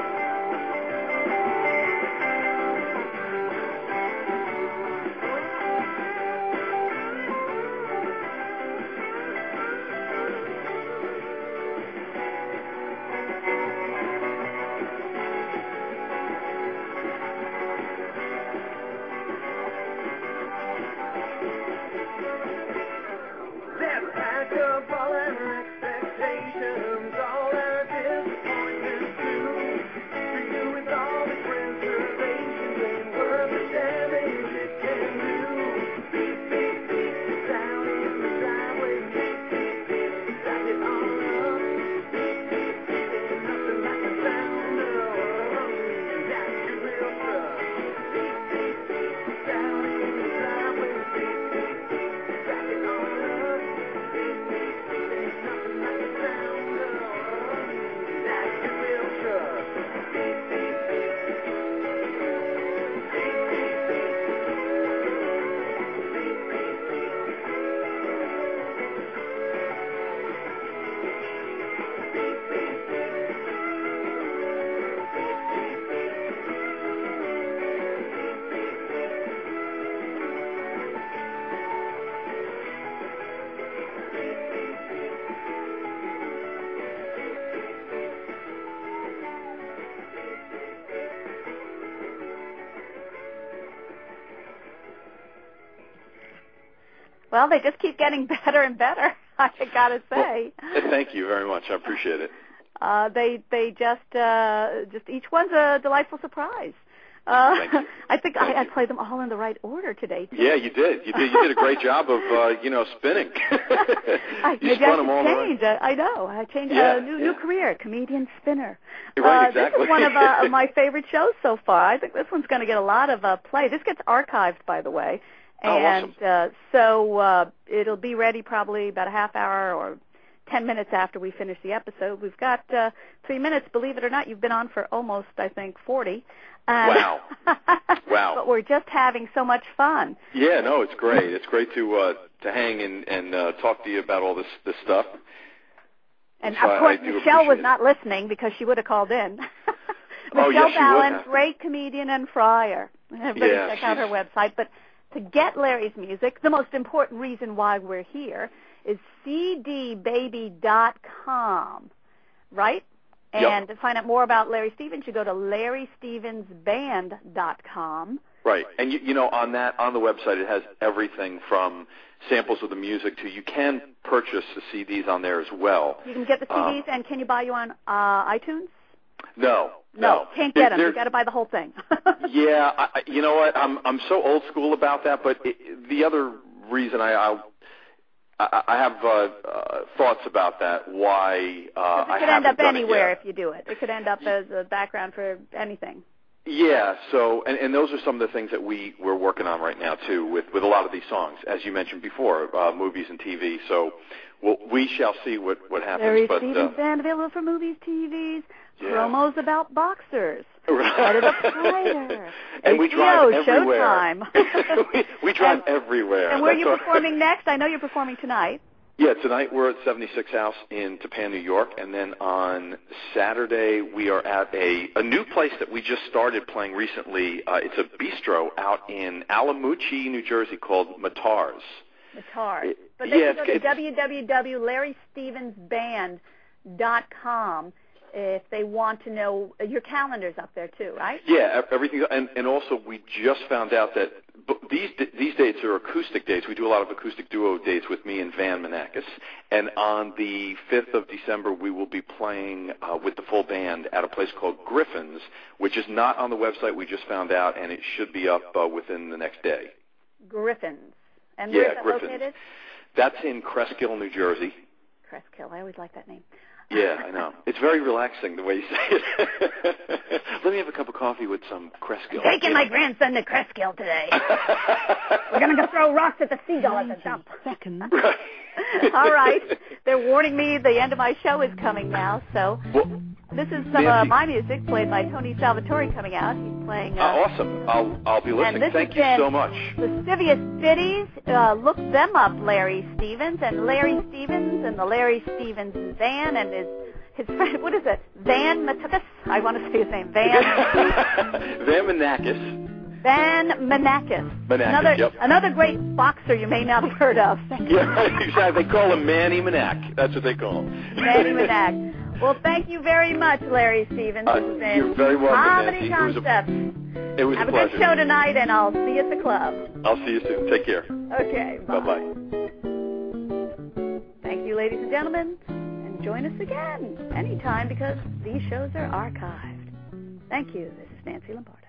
Let's pack up all our expectations, all our disappointments too. Fill with all the reservations, ain't worth the damage it can do. Beep, beep, beep, down in the driveway. Beep, beep, beep, back it on up. Beep, beep, beep, ain't nothing like the sound of that Goodwill truck. Beep, beep, beep, down in the driveway. Beep, beep, beep, back it on up. Beep, beep, beep, ain't nothing like the sound of that Goodwill truck. Beep, beep, beep. Beep, beep, beep. Beep, beep, beep. Beep, beep, beep. Beep, beep, beep. Well, they just keep getting better and better, I gotta say. Well, thank you very much. I appreciate it. Uh, they they just uh, just each one's a delightful surprise. Uh, Thank you. I think I, I played them all in the right order today, too. Yeah, you did. You did. You did a great job of, uh, you know, spinning. I, you maybe spun I them all should change. Uh, I know. I changed yeah, a uh, new, yeah. new career, comedian spinner. Right, uh, exactly. This is one of uh, my favorite shows so far. I think this one's going to get a lot of uh, play. This gets archived, by the way. And oh, awesome. uh, so uh, it'll be ready probably about a half hour or ten minutes after we finish the episode. We've got uh, three minutes. Believe it or not, you've been on for almost, I think, forty. Um, wow. Wow. But we're just having so much fun. Yeah, no, it's great. It's great to uh, to hang and, and uh, talk to you about all this, this stuff. And, so of course, I, I Michelle was it. not listening because she would have called in. oh, Michelle yes, she Ballin, would have. great comedian and friar. Everybody yeah, check out her website. But to get Larry's music, the most important reason why we're here is c d baby dot com, right? And yep. to find out more about Larry Stevens, you go to larry stevens band dot com. Right. And, you, you know, on that, on the website, it has everything from samples of the music to you can purchase the C Ds on there as well. You can get the C Ds, um, and can you buy you on uh, iTunes? No. No, no. can't get them. There, You've got to buy the whole thing. yeah, I, you know what? I'm I'm so old school about that, but it, the other reason I I'll, I, I have uh, uh, thoughts about that. Why uh, I it could haven't end up done anywhere it yet. if you do it. It could end up as a background for anything. Yeah, so and, and those are some of the things that we we're working on right now too, with with a lot of these songs, as you mentioned before, uh, movies and T V. So we'll, we shall see what what happens. Larry but Stevens uh, Band available for movies, T Vs, yeah. promos about boxers. Right. Edit a fighter. And we drive H B O, everywhere. Showtime. we, we drive and, everywhere. And where are That's you our... performing next? I know you're performing tonight. Yeah, tonight we're at seventy-six House in Tappan, New York, and then on Saturday we are at a, a new place that we just started playing recently. Uh, it's a bistro out in Alamucci, New Jersey, called Matars. Matars. But they yeah, can go to w w w dot larry stevens band dot com if they want to know. Your calendar's up there too, right? Yeah, everything. And, and also we just found out that these these dates are acoustic dates. We do a lot of acoustic duo dates with me and Van Manakis. And on the fifth of December, we will be playing uh, with the full band at a place called Griffin's, which is not on the website. We just found out, and it should be up uh, within the next day. Griffin's. And yeah, where's that Griffin's. located? That's in Cresskill, New Jersey. Cresskill. I always like that name. Yeah, I know. It's very relaxing the way you say it. Let me have a cup of coffee with some Cresskill. I'm taking my grandson to Cresskill today. We're going to go throw rocks at the seagull at the dump. Second. Right. All right. They're warning me the end of my show is coming now, so well, this is some of uh, my music played by Tony Salvatore coming out. He's playing... Uh, uh, awesome. I'll, I'll be listening. And this Thank has you been so much. Lascivious Biddies. Uh, look them up, Larry Stevens, and Larry Stevens and the Larry Stevens Van and his his friend, what is it? Van Matukas? I want to say his name. Van. Van Manakis. Van Manakis. Manakis, another, yep. Another great boxer you may not have heard of. Yeah, exactly. They call him Manny Manak. That's what they call him. Manny Manak. Well, thank you very much, Larry Stevens. Uh, This has been you're very welcome, Comedy Nancy. Concepts. It was a, it was Have a a pleasure. good show tonight, and I'll see you at the club. I'll see you soon. Take care. Okay, bye. Bye-bye. Thank you, ladies and gentlemen. And join us again anytime because these shows are archived. Thank you. This is Nancy Lombardo.